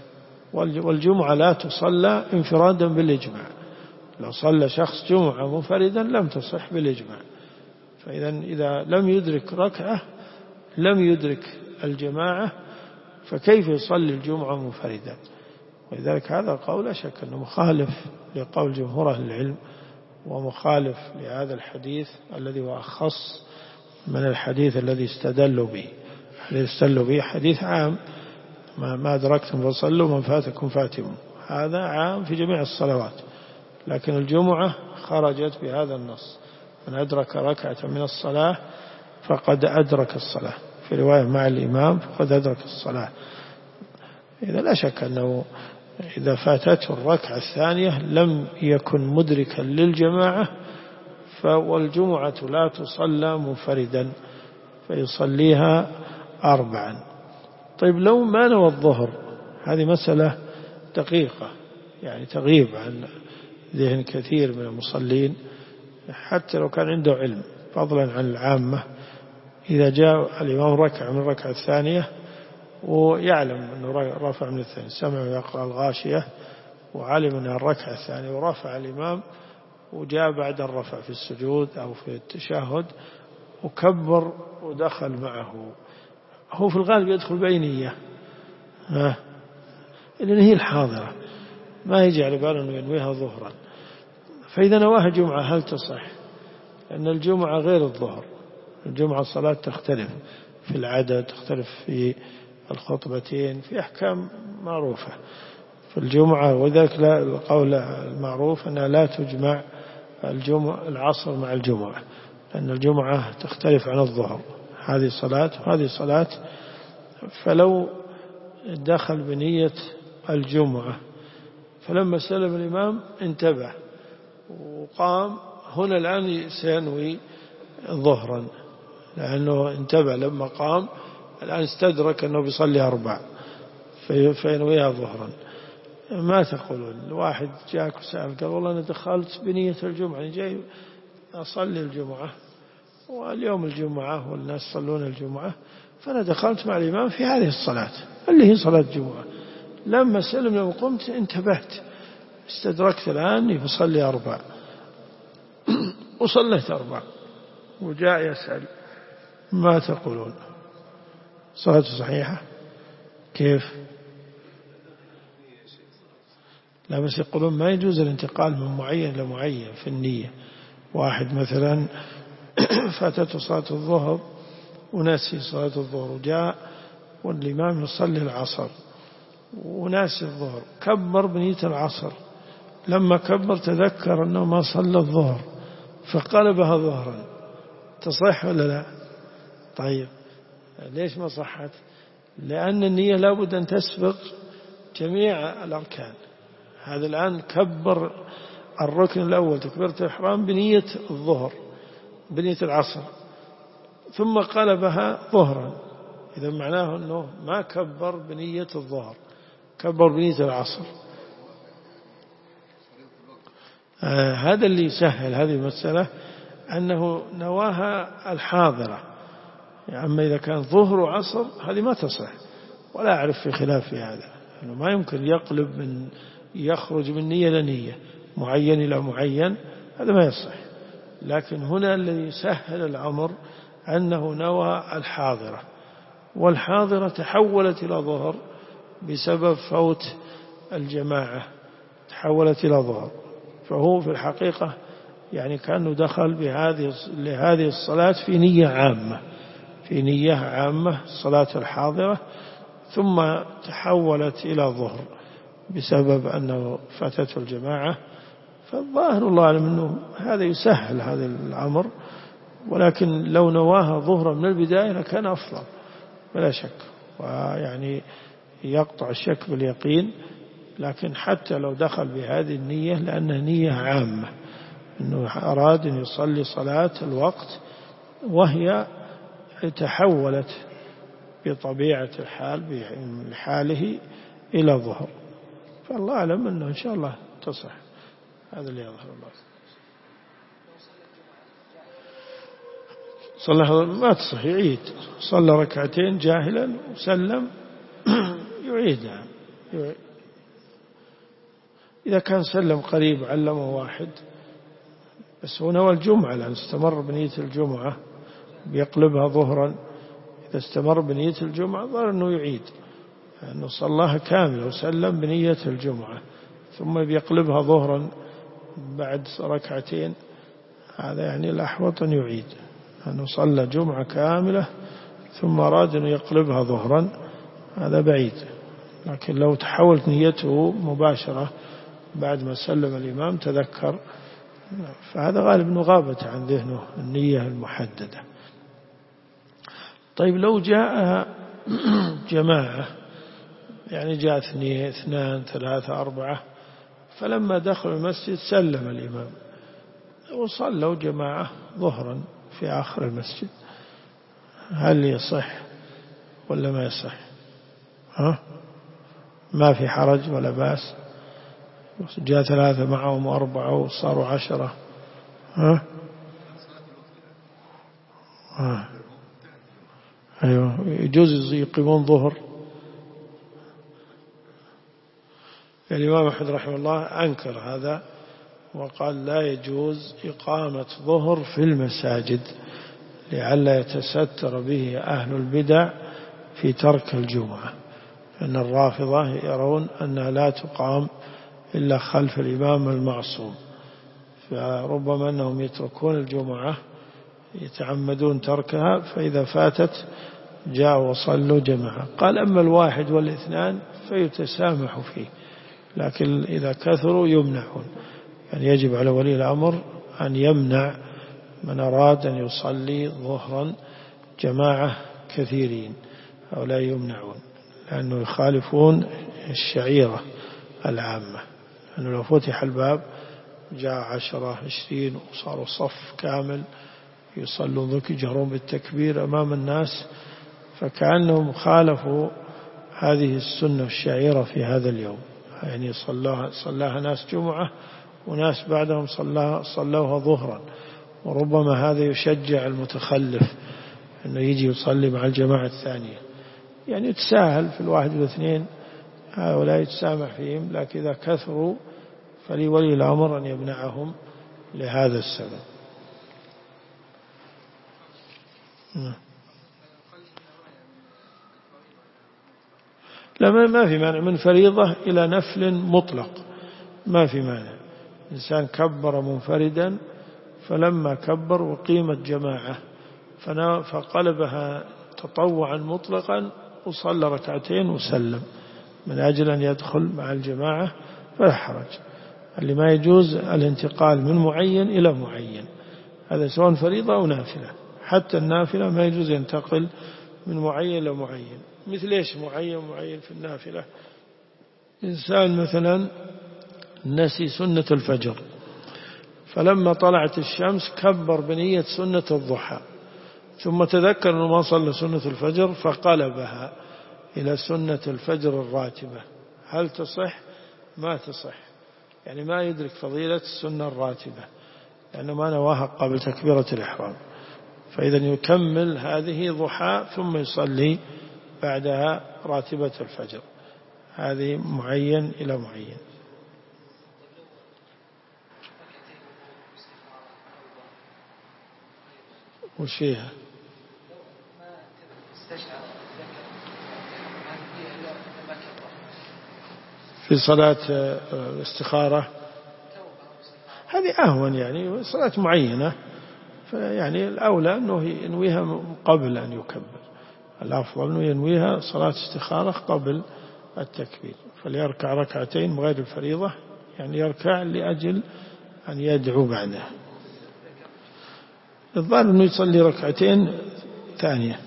والجمعة لا تصلى انفرادا بالإجماع. لو صلى شخص جمعة منفردا لم تصح بالإجماع. إذا لم يدرك ركعة لم يدرك الجماعة، فكيف يصلي الجمعة منفردا؟ ولذلك هذا القول لا شك أنه مخالف لقول جمهور أهل العلم، ومخالف لهذا الحديث الذي هو أخص من الحديث الذي استدلوا به. الذي استدلوا به حديث عام: ما أدركتم فصلوا من فاتكم فاتموا. هذا عام في جميع الصلوات، لكن الجمعة خرجت بهذا النص: من أدرك ركعة من الصلاة فقد أدرك الصلاة، في رواية مع الإمام فقد أدرك الصلاة. إذا لا شك أنه إذا فاتته الركعة الثانية لم يكن مدركا للجماعة، والجمعة لا تصلى منفردا فيصليها 4. طيب لو ما نوى الظهر، هذه مسألة دقيقة يعني تغيب عن ذهن كثير من المصلين حتى لو كان عنده علم، فضلا عن العامة. إذا جاء الإمام ركع من الركعة الثانية ويعلم أنه رفع من الثاني، سمع يقرأ الغاشية وعلم أنها الركعة الثانية، ورفع الإمام وجاء بعد الرفع في السجود أو في التشهد وكبر ودخل معه، هو في الغالب يدخل بينية، لأن هي الحاضرة، ما يجي على باله أنه ينويها ظهرا. فإذا نواها جمعة هل تصح؟ لأن الجمعة غير الظهر، الجمعة صلاة تختلف في العدد، تختلف في الخطبتين، في أحكام معروفة في الجمعة. وذلك القول المعروف أنها لا تجمع العصر مع الجمعة، لأن الجمعة تختلف عن الظهر، هذه صلاة وهذه صلاة. فلو دخل بنية الجمعة فلما سلم الإمام انتبه وقام، هنا الآن سينوي ظهرا، لأنه انتبه لما قام، الآن استدرك أنه بيصلي 4 فينويها ظهرا. ما تقولون الواحد جاءك وسأل قال والله أنا دخلت بنية الجمعة، جاي أصلي الجمعة واليوم الجمعة والناس يصلون الجمعة، فأنا دخلت مع الإمام في هذه الصلاة اللي هي صلاة الجمعة، لما سلم لما قمت انتبهت استدركت الآن يصلي 4 وصليت 4 وجاء يسأل ما تقولون؟ صلاة صحيحة؟ كيف؟ لا بس يقولون ما يجوز الانتقال من معين لمعين في النية. واحد مثلا فاتته صلاة الظهر وناسي صلاة الظهر، وجاء والإمام يصلي العصر وناسي الظهر، كبر بنية العصر، لما كبر تذكر أنه ما صلى الظهر فقلبها ظهرا، تصح ولا لا؟ طيب ليش ما صحت؟ لأن النية لابد أن تسبق جميع الأركان. هذا الآن كبر الركن الأول تكبيرة الإحرام بنية الظهر بنية العصر، ثم قلبها ظهرا، إذا معناه أنه ما كبر بنية الظهر، كبر بنية العصر. هذا اللي يسهل هذه المسألة، أنه نواها الحاضرة. يعني أما إذا كان ظهر وعصر هذه ما تصح، ولا أعرف في خلاف في هذا، أنه ما يمكن يخرج من نية لنية، معين إلى معين، هذا ما يصح. لكن هنا الذي يسهل الأمر أنه نوى الحاضرة، والحاضرة تحولت إلى ظهر بسبب فوت الجماعة، تحولت إلى ظهر، فهو في الحقيقة يعني كأنه دخل لهذه الصلاة في نية عامة، في نية عامة صلاة الحاضرة، ثم تحولت إلى ظهر بسبب أنه فاتته الجماعة. فالظاهر الله أعلم أنه هذا يسهل هذا الأمر، ولكن لو نواها ظهرا من البداية لكان أفضل بلا شك، ويعني يقطع الشك باليقين. لكن حتى لو دخل بهذه النية لأنها نية عامة، أنه أراد أن يصلي صلاة الوقت وهي تحولت بطبيعة الحال بحاله إلى ظهر، فالله أعلم أنه إن شاء الله تصح. هذا اللي يظهر الله. صلى ما تصح يعيد، صلى ركعتين جاهلا وسلم يعيدها، إذا كان سلم قريب علمه واحد بس هو نوى الجمعة، لأن استمر بنية الجمعة بيقلبها ظهرا. إذا استمر بنية الجمعة ظهر أنه يعيد، أنه صلاها كاملة وسلم بنية الجمعة ثم بيقلبها ظهرا بعد ركعتين، هذا يعني الأحوط أن يعيد، أنه صلى جمعة كاملة ثم أراد أن يقلبها ظهرا، هذا بعيد. لكن لو تحولت نيته مباشرة بعد ما سلم الإمام تذكر، فهذا غالب أنه غابت عن ذهنه النية المحددة. طيب لو جاء جماعة، يعني جاء 2 3 4، فلما دخلوا المسجد سلم الإمام وصلوا جماعة ظهرا في آخر المسجد، هل يصح ولا ما يصح؟ ما في حرج ولا بأس؟ جاء 3 معهم 4 وصاروا 10. أيوة، يجوز يقيمون ظهر. الإمام أحمد رحمه الله أنكر هذا وقال لا يجوز إقامة ظهر في المساجد لئلا يتستر به أهل البدع في ترك الجمعة، أن الرافضة يرون أنها لا تقام إلا خلف الإمام المعصوم، فربما أنهم يتركون الجمعة يتعمدون تركها، فإذا فاتت جاءوا وصلوا جماعة. قال أما 1 و2 فيتسامح فيه، لكن إذا كثروا يمنعون، يعني يجب على ولي الأمر أن يمنع من أراد أن يصلي ظهرا جماعة كثيرين، أو لا يمنعون، لأنه يخالفون الشعيرة العامة، لأنه لو فتح الباب جاء 10 20 وصاروا صف كامل يصلون ذلك يجهرون بالتكبير أمام الناس، فكأنهم خالفوا هذه السنة الشعيرة في هذا اليوم، يعني صلاها ناس جمعة وناس بعدهم صلوها ظهرا، وربما هذا يشجع المتخلف أنه يجي يصلي مع الجماعة الثانية، يعني يتساهل في 1 و2 هؤلاء يتسامح فيهم، لكن إذا كثروا فلولي الأمر أن يمنعهم لهذا السبب. لا، ما في مانع من فريضة إلى نفل مطلق، ما في مانع. إنسان كبر منفردا فلما كبر وقيمت جماعة فقلبها تطوعا مطلقا وصلى 2 ركعتين وسلم من أجل أن يدخل مع الجماعة فلا حرج. اللي ما يجوز الانتقال من معين إلى معين، هذا سواء فريضة أو نافلة، حتى النافلة ما يجوز ينتقل من معين إلى معين. مثل إيش معين في النافلة؟ إنسان مثلا نسي سنة الفجر، فلما طلعت الشمس كبر بنية سنة الضحى، ثم تذكر أنه ما صلى سنة الفجر فقلبها إلى سنة الفجر الراتبة، هل تصح؟ ما تصح، يعني ما يدرك فضيلة السنة الراتبة لأنه ما نواها قبل تكبيرة الإحرام، فإذا يكمل هذه ضحى ثم يصلي بعدها راتبة الفجر، هذه معين إلى معين. وش فيها؟ في صلاة الاستخارة هذه أهون، يعني صلاة معينة، فيعني الأولى أنه ينويها قبل أن يكبر، الأفضل أنه ينويها صلاة استخارة قبل التكبير، فليركع 2 ركعتين بغير الفريضة، يعني يركع لأجل أن يدعو بعده. الظاهر أنه يصلي 2 ركعتين ثانية.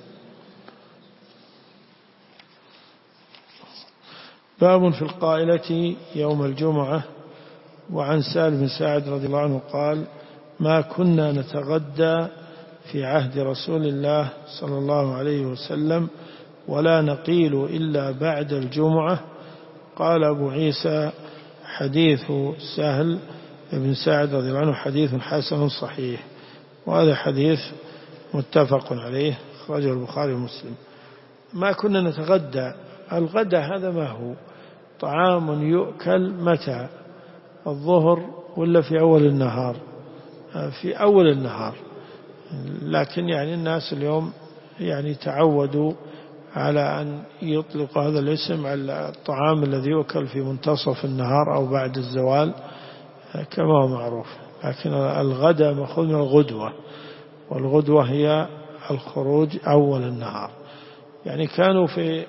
باب في القائلة يوم الجمعة. وعن سالم بن سعد رضي الله عنه قال: ما كنا نتغدى في عهد رسول الله صلى الله عليه وسلم ولا نقيل إلا بعد الجمعة. قال أبو عيسى: حديث سهل بن سعد رضي الله عنه حديث حسن صحيح، وهذا حديث متفق عليه أخرجه البخاري ومسلم. ما كنا نتغدى، الغداء هذا ما هو؟ طعام يؤكل متى؟ الظهر ولا في أول النهار؟ في أول النهار. لكن يعني الناس اليوم يعني تعودوا على أن يطلق هذا الاسم على الطعام الذي يؤكل في منتصف النهار أو بعد الزوال كما هو معروف. لكن الغداء مأخوذ من الغدوة، والغدوة هي الخروج أول النهار. يعني كانوا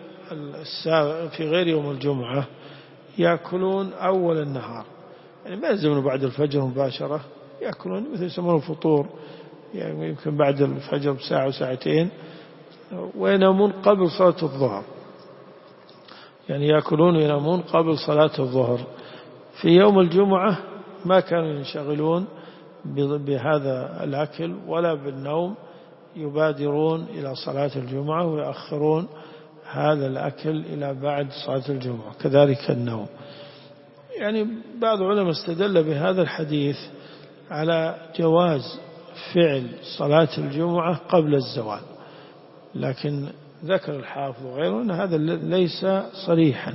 في غير يوم الجمعة يأكلون أول النهار، يعني ما يلزمون بعد الفجر مباشرة، يأكلون مثل يسمونه فطور، يعني يمكن بعد الفجر بساعة وساعتين، وينامون قبل صلاة الظهر. يعني يأكلون وينامون قبل صلاة الظهر. في يوم الجمعة ما كانوا ينشغلون بهذا الأكل ولا بالنوم، يبادرون إلى صلاة الجمعة ويأخرون هذا الأكل إلى بعد صلاة الجمعة. كذلك النوم. يعني بعض العلماء استدل بهذا الحديث على جواز فعل صلاة الجمعة قبل الزوال، لكن ذكر الحافظ وغيره أن هذا ليس صريحا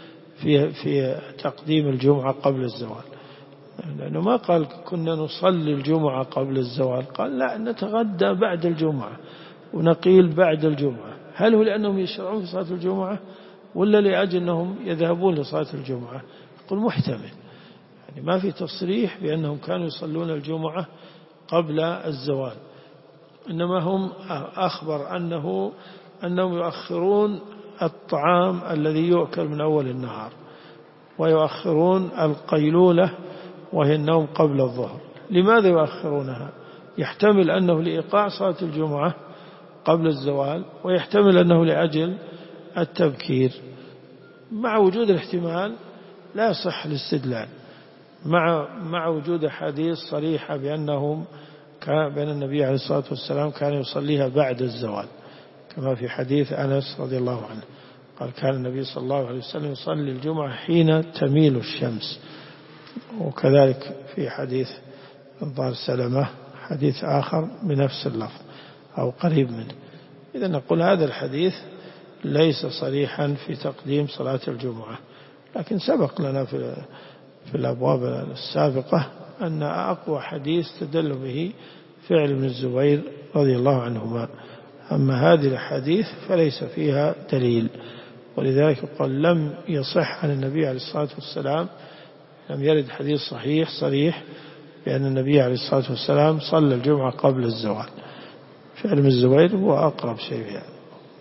في تقديم الجمعة قبل الزوال، لأنه ما قال كنا نصلي الجمعة قبل الزوال، قال لا، نتغدى بعد الجمعة ونقيل بعد الجمعة. هل هو لأنهم يشرعون في صلاة الجمعة ولا لأجل أنهم يذهبون لصلاة الجمعة؟ يقول محتمل، يعني ما في تصريح بأنهم كانوا يصلون الجمعة قبل الزوال، إنما هم أخبر أنهم يؤخرون الطعام الذي يؤكل من أول النهار، ويؤخرون القيلولة وهي النوم قبل الظهر. لماذا يؤخرونها؟ يحتمل أنه لإيقاع صلاة الجمعة قبل الزوال، ويحتمل أنه لأجل التبكير. مع وجود الاحتمال لا يصح الاستدلال، مع وجود حديث صريحة بأن النبي عليه الصلاة والسلام كان يصليها بعد الزوال، كما في حديث أنس رضي الله عنه قال كان النبي صلى الله عليه وسلم يصلي الجمعة حين تميل الشمس. وكذلك في حديث الضار سلمة حديث آخر بنفس اللفظ أو قريب منه. إذا نقول هذا الحديث ليس صريحا في تقديم صلاة الجمعة، لكن سبق لنا في الأبواب السابقة أن أقوى حديث تدل به فعل ابن الزبير رضي الله عنهما. أما هذه الحديث فليس فيها دليل، ولذلك قال لم يصح عن النبي عليه الصلاة والسلام، لم يرد حديث صحيح صريح بأن النبي عليه الصلاة والسلام صلى الجمعة قبل الزوال. فعل ابن الزبير هو أقرب شيء يعني.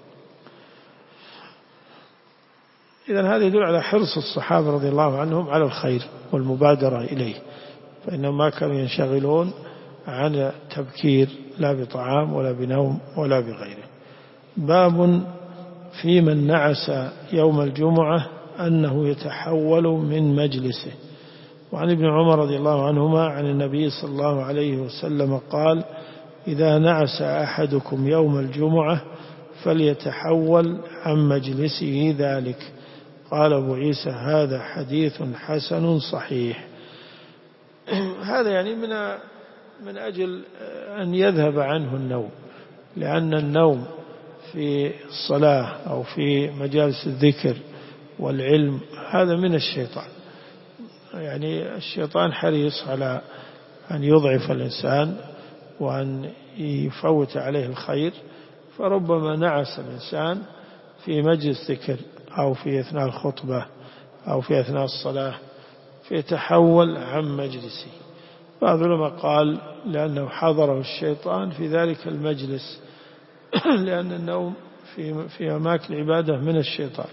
إذن هذا يدل على حرص الصحابة رضي الله عنهم على الخير والمبادرة إليه، فإنهم ما كانوا ينشغلون عن تبكير لا بطعام ولا بنوم ولا بغيره. باب في من نعس يوم الجمعة أنه يتحول من مجلسه. وعن ابن عمر رضي الله عنهما عن النبي صلى الله عليه وسلم قال إذا نعس أحدكم يوم الجمعة فليتحول عن مجلسه ذلك. قال أبو عيسى هذا حديث حسن صحيح. هذا يعني من أجل أن يذهب عنه النوم، لأن النوم في الصلاة أو في مجالس الذكر والعلم هذا من الشيطان. يعني الشيطان حريص على أن يضعف الإنسان وأن يفوت عليه الخير، فربما نعس الإنسان في مجلس ذكر أو في أثناء الخطبة أو في أثناء الصلاة فيتحول عن مجلسه. بعض العلماء قال لأنه حضره الشيطان في ذلك المجلس لأن النوم في أماكن عبادة من الشيطان،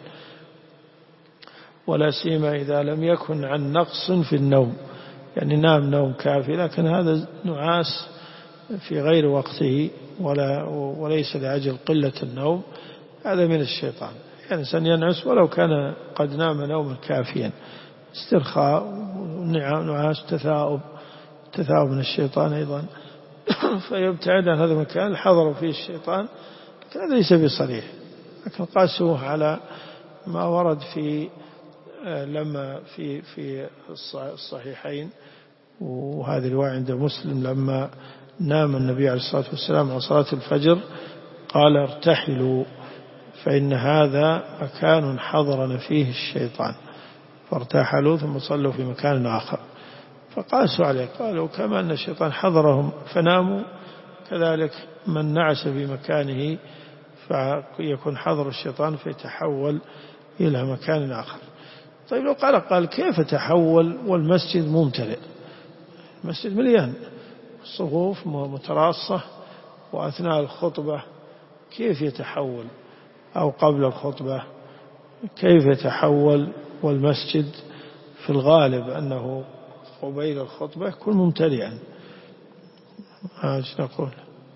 ولا سيما إذا لم يكن عن نقص في النوم، يعني نام نوم كافي لكن هذا نعاس في غير وقته وليس لأجل قلة النوم، هذا من الشيطان. يعني إنسان ينعس ولو كان قد نام نوما كافيا، استرخاء ونعاس تثاؤب من الشيطان أيضا فيبتعد عن هذا المكان حضر فيه الشيطان، لكن هذا ليس بصريح. لكن قاسوه على ما ورد لما في الصحيحين، وهذه رواية عند مسلم لما نام النبي عليه الصلاة والسلام عن صلاة الفجر قال ارتحلوا فإن هذا مكان حضرنا فيه الشيطان. فارتحلوا ثم صلوا في مكان آخر. فقاسوا عليه، قالوا كما أن الشيطان حضرهم فناموا، كذلك من نعس في مكانه فيكون حضر الشيطان فيتحول إلى مكان آخر. طيب لو قال كيف تحول والمسجد ممتلئ؟ المسجد مليان، الصفوف متراصة، وأثناء الخطبة كيف يتحول؟ أو قبل الخطبة كيف يتحول والمسجد في الغالب أنه قبيل الخطبة يكون ممتلئا؟ ايش نقول؟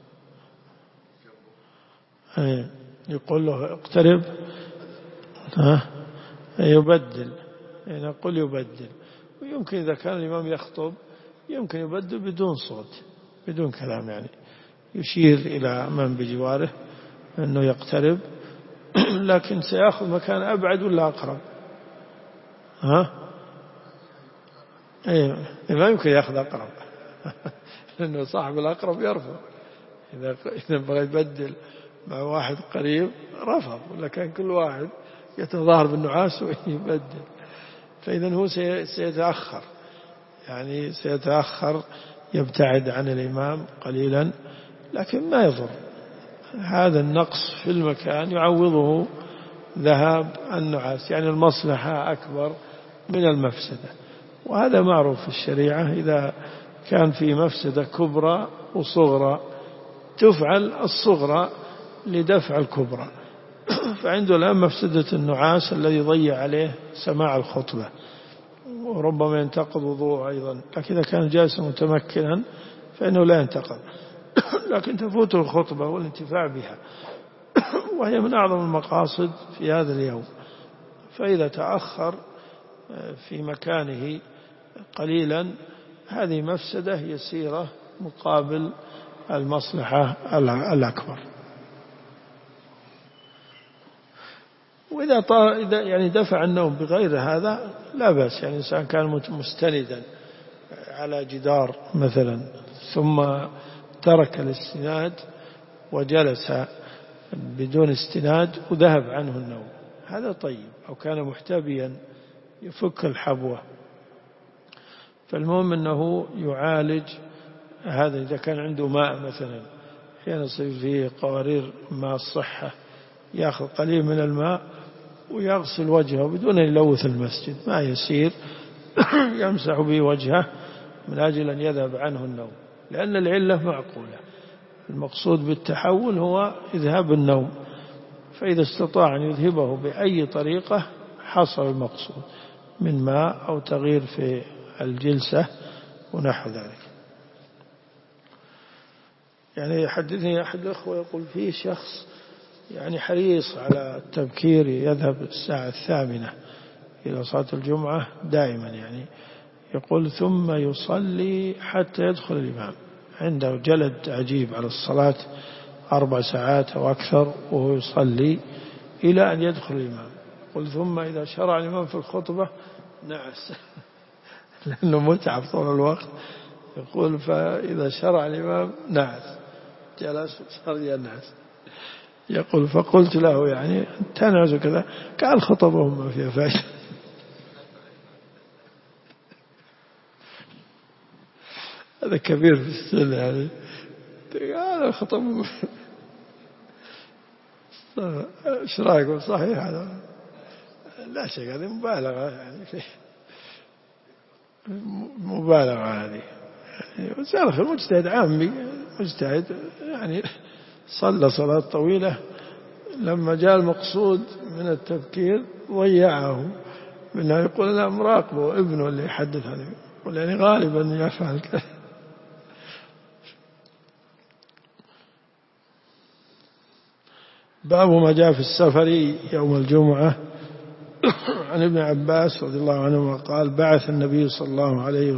يقول له اقترب، يبدل، نقول يبدل. ويمكن إذا كان الإمام يخطب يمكن يبدل بدون صوت، بدون كلام، يعني يشير إلى من بجواره أنه يقترب، لكن سيأخذ مكان أبعد ولا أقرب؟ ما يمكن يأخذ أقرب لأنه صاحب الأقرب يرفض. إذا بغى يبدل مع واحد قريب رفض، ولا كان كل واحد يتظاهر بالنعاس ويبدل. فإذا هو سيتأخر، يعني سيتأخر، يبتعد عن الإمام قليلا، لكن ما يضر. هذا النقص في المكان يعوضه ذهاب النعاس، يعني المصلحة أكبر من المفسدة. وهذا معروف في الشريعة، إذا كان في مفسدة كبرى وصغرى تفعل الصغرى لدفع الكبرى. فعنده الآن مفسدة النعاس الذي ضيع عليه سماع الخطبة، وربما ينتقض وضوءه أيضا، لكن إذا كان جالسا متمكنا فإنه لا ينتقض، لكن تفوت الخطبة والانتفاع بها، وهي من أعظم المقاصد في هذا اليوم. فإذا تأخر في مكانه قليلا هذه مفسدة يسيرة مقابل المصلحة الأكبر. وإذا يعني دفع النوم بغير هذا لا بأس، يعني إنسان كان مستندا على جدار مثلا ثم ترك الاستناد وجلس بدون استناد وذهب عنه النوم، هذا طيب. أو كان محتبيا يفك الحبوة، فالمهم أنه يعالج هذا. إذا كان عنده ماء مثلا، أحيانا يصير فيه قوارير ماء الصحة، يأخذ قليل من الماء ويغسل وجهه بدون أن يلوث المسجد، ما يسير يمسح به وجهه من أجل أن يذهب عنه النوم، لأن العلة معقولة. المقصود بالتحول هو إذهاب النوم، فإذا استطاع أن يذهبه بأي طريقة حصل المقصود من ماء أو تغيير في الجلسة ونحو ذلك. يعني يحدثني أحد الأخوة يقول فيه شخص يعني حريص على التبكير، يذهب الساعة 8 إلى صلاة الجمعة دائما، يعني يقول ثم يصلي حتى يدخل الإمام، عنده جلد عجيب على الصلاة 4 ساعات أو أكثر وهو يصلي إلى أن يدخل الإمام. يقول ثم إذا شرع الإمام في الخطبة نعس لأنه متعب طول الوقت. يقول فإذا شرع الإمام نعس، جلس وصار ينعس. يقول فقلت له يعني تنعس كذا، قال خطبهم ما فيها فائدة. هذا كبير في السن، يعني قال خطبهم. ايش رايكم؟ صحيح هذا؟ لا شك هذه مبالغة، يعني في مبالغة هذه. يعني وزارة المجتهد عامي مجتهد، يعني صلى صلاة طويلة، لما جاء المقصود من التفكير ضيعه، منها يقول أنا مراقبه ابنه اللي يحدث عنه، يقول يعني غالبا يفعل كذا. باب ما جاء في السفر يوم الجمعة. عن ابن عباس رضي الله عنهما قال بعث النبي صلى الله عليه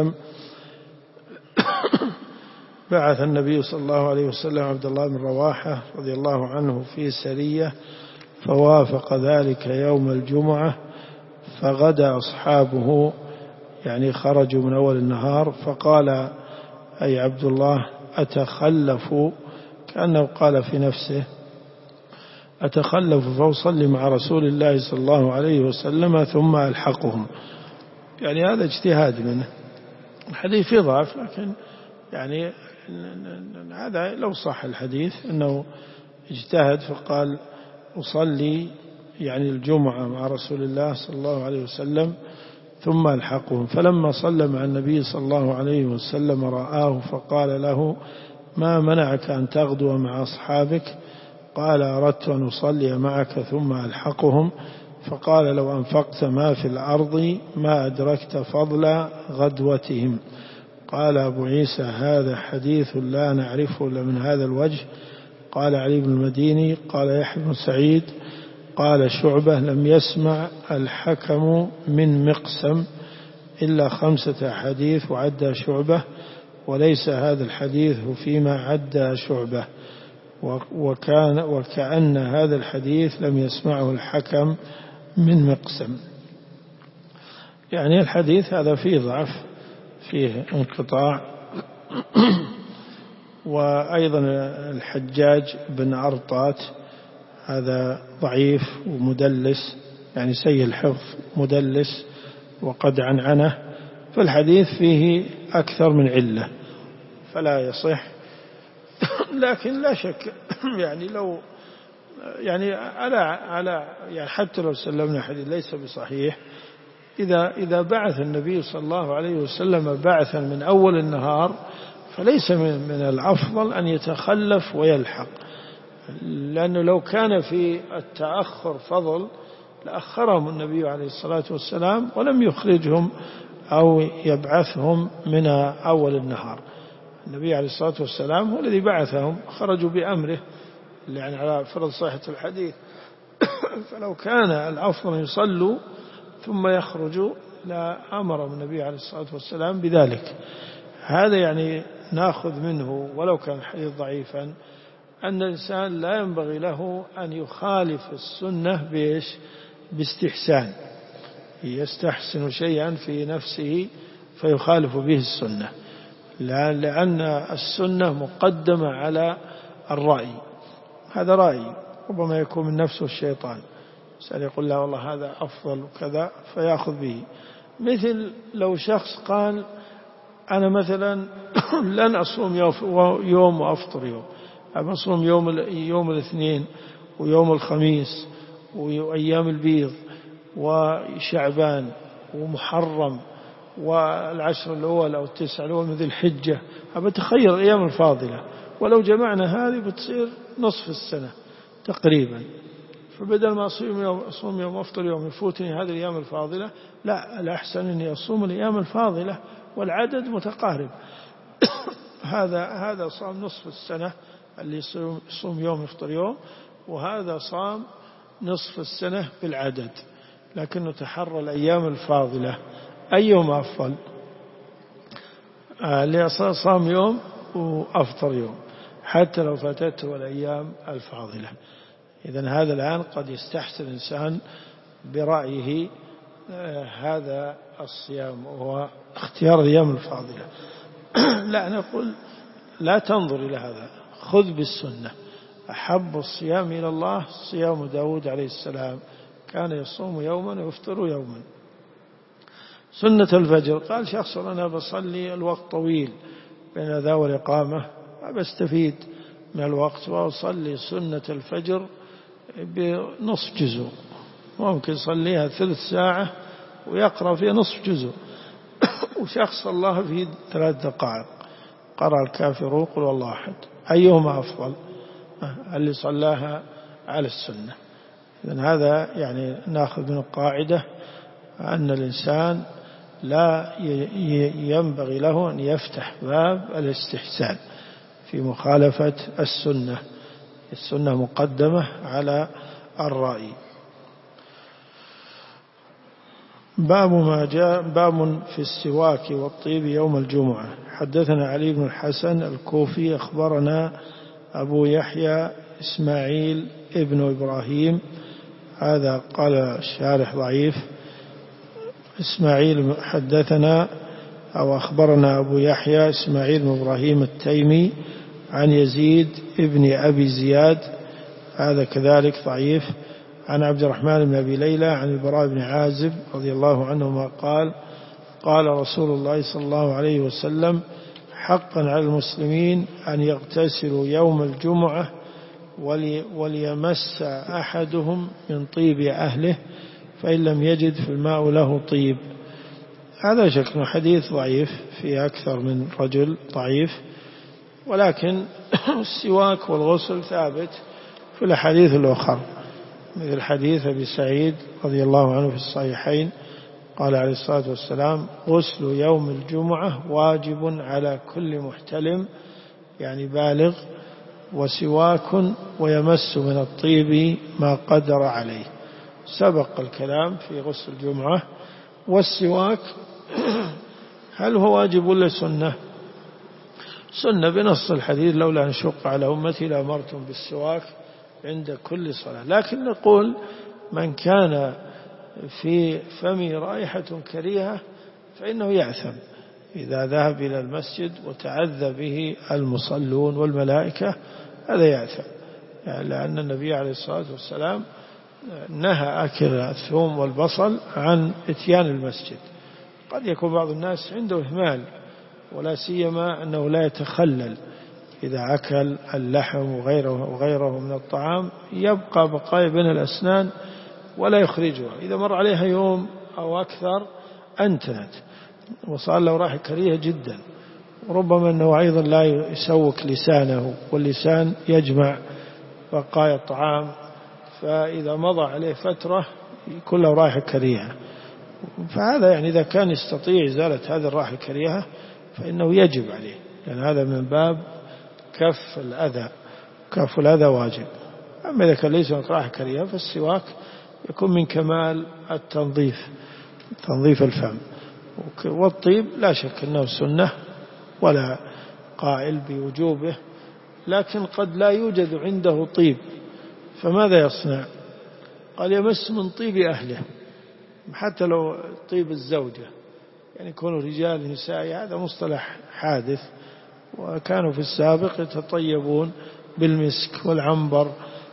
وسلم عبد الله بن رواحة رضي الله عنه في سرية، فوافق ذلك يوم الجمعة، فغدا أصحابه، يعني خرجوا من أول النهار، فقال أي عبد الله أتخلف، كأنه قال في نفسه أتخلف فأصلي مع رسول الله صلى الله عليه وسلم ثم ألحقهم. يعني هذا اجتهاد منه، الحديث يضعف، لكن يعني هذا لو صح الحديث أنه اجتهد فقال أصلي يعني الجمعة مع رسول الله صلى الله عليه وسلم ثم ألحقهم. فلما صلى مع النبي صلى الله عليه وسلم رآه فقال له: ما منعك أن تغدو مع أصحابك؟ قال: أردت أن أصلي معك ثم ألحقهم. فقال: لو أنفقت ما في الأرض ما أدركت فضل غدوتهم. قال أبو عيسى: هذا حديث لا نعرفه إلا من هذا الوجه. قال علي بن المديني: قال يحيى بن سعيد: قال شعبة: لم يسمع الحكم من مقسم إلا 5 أحاديث وعدى شعبة، وليس هذا الحديث فيما عدى شعبة، وكأن هذا الحديث لم يسمعه الحكم من مقسم. يعني الحديث هذا فيه ضعف، فيه انقطاع. وأيضا الحجاج بن أرطات هذا ضعيف ومدلس، يعني سيء الحفظ مدلس وقد عنعنه، فالحديث فيه أكثر من علة فلا يصح. لكن لا شك يعني لو يعني يعني حتى لو سلمنا حديث ليس بصحيح، إذا بعث النبي صلى الله عليه وسلم بعثا من أول النهار فليس من الأفضل أن يتخلف ويلحق، لأنه لو كان في التأخر فضل لأخرهم النبي عليه الصلاة والسلام ولم يخرجهم أو يبعثهم من أول النهار. النبي عليه الصلاة والسلام هو الذي بعثهم، خرجوا بأمره يعني على فرض صحة الحديث. فلو كان الأفضل يصلوا ثم يخرجوا لأمرهم النبي عليه الصلاة والسلام بذلك. هذا يعني نأخذ منه ولو كان الحديث ضعيفا أن الإنسان لا ينبغي له أن يخالف السنة باستحسان، يستحسن شيئا في نفسه فيخالف به السنة، لأن السنة مقدمة على الرأي. هذا رأي ربما يكون من نفسه الشيطان، يقول لا والله هذا أفضل وكذا فيأخذ به. مثل لو شخص قال أنا مثلا لن أصوم يوم وأفطر يوم، أصوم يوم الاثنين ويوم الخميس وأيام البيض وشعبان ومحرم والعشر الأول أو 9 الأول من ذي الحجة، بتخير الأيام الفاضلة، ولو جمعنا هذه بتصير نصف السنة تقريبا. فبدل ما أصوم يوم أفطر يوم يفوتني هذه الأيام الفاضلة، لا، الأحسن أني أصوم الأيام الفاضلة والعدد متقارب. هذا صام نصف السنة اللي يصوم يوم يفطر يوم، وهذا صام نصف السنة بالعدد، لكنه تحرى الأيام الفاضلة. أيهما أفضل؟ اللي صام يوم وأفطر يوم حتى لو فاتته الأيام الفاضلة. إذن هذا الآن قد يستحسن الإنسان برأيه هذا الصيام وهو اختيار الأيام الفاضلة. لا، نقول لا تنظر إلى هذا، خذ بالسنة. أحب الصيام إلى الله صيام داود عليه السلام، كان يصوم يوما ويفطر يوما. سنة الفجر، قال شخص أنا بصلي الوقت طويل بين ذا والإقامة، بستفيد من الوقت وأصلي سنة الفجر بنصف جزء، ممكن يصليها 3 ساعة ويقرأ فيها نصف جزء. وشخص الله في 3 دقائق قرأ الكافرون قل والله أحد. أيهما أفضل؟ اللي صلاها على السنة. إذن هذا يعني نأخذ من القاعدة أن الإنسان لا ينبغي له أن يفتح باب الاستحسان في مخالفة السنة. السنة مقدمة على الرأي. باب ما جاء باب في السواك والطيب يوم الجمعة. حدثنا علي بن الحسن الكوفي أخبرنا أبو يحيى إسماعيل ابن إبراهيم، هذا قال الشارح ضعيف. إسماعيل حدثنا أو أخبرنا أبو يحيى إسماعيل بن إبراهيم التيمي عن يزيد ابن أبي زياد هذا كذلك ضعيف. عن عبد الرحمن بن أبي ليلى عن البراء بن عازب رضي الله عنهما قال قال رسول الله صلى الله عليه وسلم حقا على المسلمين أن يغتسلوا يوم الجمعة وليمس أحدهم من طيب أهله فإن لم يجد فالماء له طيب. هذا شكل حديث ضعيف في أكثر من رجل ضعيف، ولكن السواك والغسل ثابت في الأحاديث الأخرى، مثل حديث أبي سعيد رضي الله عنه في الصحيحين قال عليه الصلاة والسلام غسل يوم الجمعة واجب على كل محتلم يعني بالغ، وسواك ويمس من الطيب ما قدر عليه. سبق الكلام في غسل الجمعة. والسواك هل هو واجب ولا سنة؟ سنة بنص الحديث لولا أن شق على أمتي لأمرتم بالسواك عند كل صلاة. لكن نقول من كان في فمه رائحة كريهة فإنه يأثم إذا ذهب إلى المسجد وتعذى به المصلون والملائكة، هذا يأثم، يعني لأن النبي عليه الصلاة والسلام نهى أكل الثوم والبصل عن إتيان المسجد. قد يكون بعض الناس عنده إهمال، ولا سيما أنه لا يتخلل إذا أكل اللحم وغيره من الطعام، يبقى بقايا بين الأسنان ولا يخرجها، إذا مر عليها يوم أو أكثر أنتنت وصار له رائحة كريهة جدا. وربما أنه أيضا لا يسوك لسانه، واللسان يجمع بقايا الطعام، فإذا مضى عليه فترة يكون له رائحة كريهة. فهذا يعني إذا كان يستطيع إزالة هذه الرائحة الكريهة فإنه يجب عليه، لأن يعني هذا من باب كف الأذى، كف الأذى واجب. أما إذا كان ليس هناك رائحة كريهة فالسواك يكون من كمال التنظيف، تنظيف الفم. والطيب لا شك أنه سنة ولا قائل بوجوبه، لكن قد لا يوجد عنده طيب، فماذا يصنع؟ قال يمس من طيب أهله، حتى لو طيب الزوجة، يعني يكونوا رجال نساء، هذا مصطلح حادث، وكانوا في السابق يتطيبون بالمسك والعنبر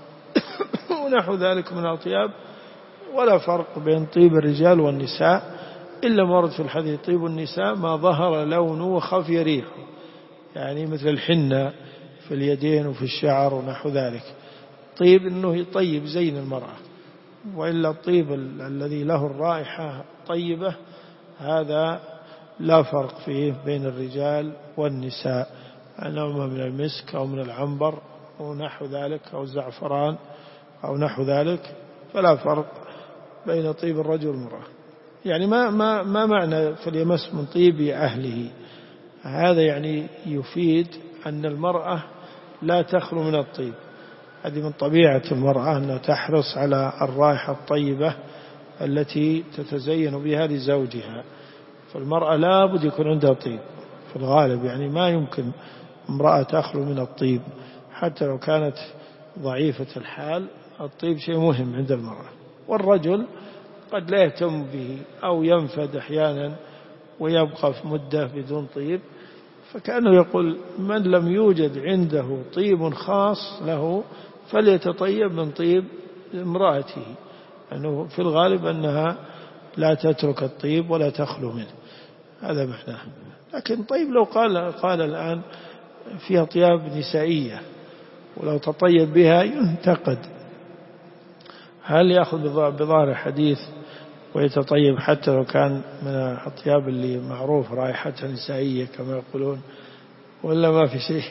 ونحو ذلك من الأطياب، ولا فرق بين طيب الرجال والنساء، إلا ما ورد في الحديث طيب النساء ما ظهر لونه وخفي ريحه، يعني مثل الحنة في اليدين وفي الشعر ونحو ذلك. طيب أنه يطيب زين المرأة، وإلا الطيب الذي له الرائحة طيبة هذا لا فرق فيه بين الرجال والنساء، أنهما من المسك أو من العنبر أو نحو ذلك أو الزعفران أو نحو ذلك، فلا فرق بين طيب الرجل والمرأة. يعني ما معنى فليمس من طيب أهله؟ هذا يعني يفيد أن المرأة لا تخلو من الطيب، هذه من طبيعة المرأة أنها تحرص على الرائحة الطيبة التي تتزين بها لزوجها، فالمرأة لا بد يكون عندها طيب في الغالب، يعني ما يمكن امرأة تخلو من الطيب حتى لو كانت ضعيفة الحال، الطيب شيء مهم عند المرأة. والرجل قد لا يهتم به أو ينفد أحيانا ويبقى في مدة بدون طيب، فكأنه يقول من لم يوجد عنده طيب خاص له فليتطيب من طيب امرأته، لأنه في الغالب أنها لا تترك الطيب ولا تخلو منه، هذا معناه. لكن طيب لو قال الآن فيها طياب نسائية ولو تطيب بها ينتقد، هل يأخذ بظاهر حديث ويتطيب حتى لو كان من الأطياب اللي معروف رائحتها نسائية كما يقولون، ولا ما في شيء؟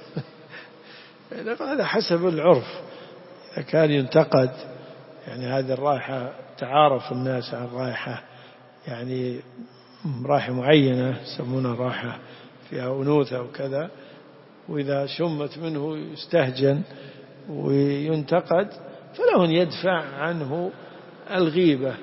هذا حسب العرف، إذا كان ينتقد يعني هذه الرائحة تعارف الناس عن الرائحة، يعني رائحة معينة يسمونها رائحة فيها أنوثة وكذا، وإذا شمت منه يستهجن وينتقد، فله أن يدفع عنه الغيبة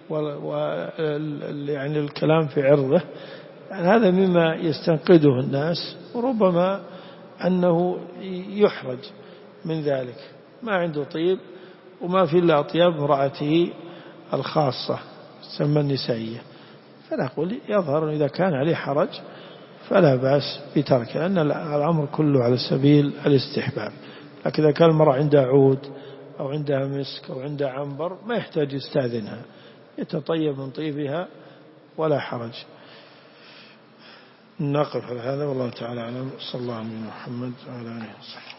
يعني الكلام في عرضه، يعني هذا مما يستنقده الناس، وربما أنه يحرج من ذلك، ما عنده طيب وما في إلا أطياب امرأته الخاصة تسمى النسائية، فنقول يظهر إذا كان عليه حرج فلا بأس بتركه، لأن الأمر كله على سبيل الاستحباب، لكن إذا كان المرأة عندها عود أو عندها مسك أو عندها عنبر ما يحتاج يستأذنها، يتطيب من طيبها ولا حرج. نقف على هذا والله تعالى أعلم. صلى الله عليه محمد وعلى آله وصحبه.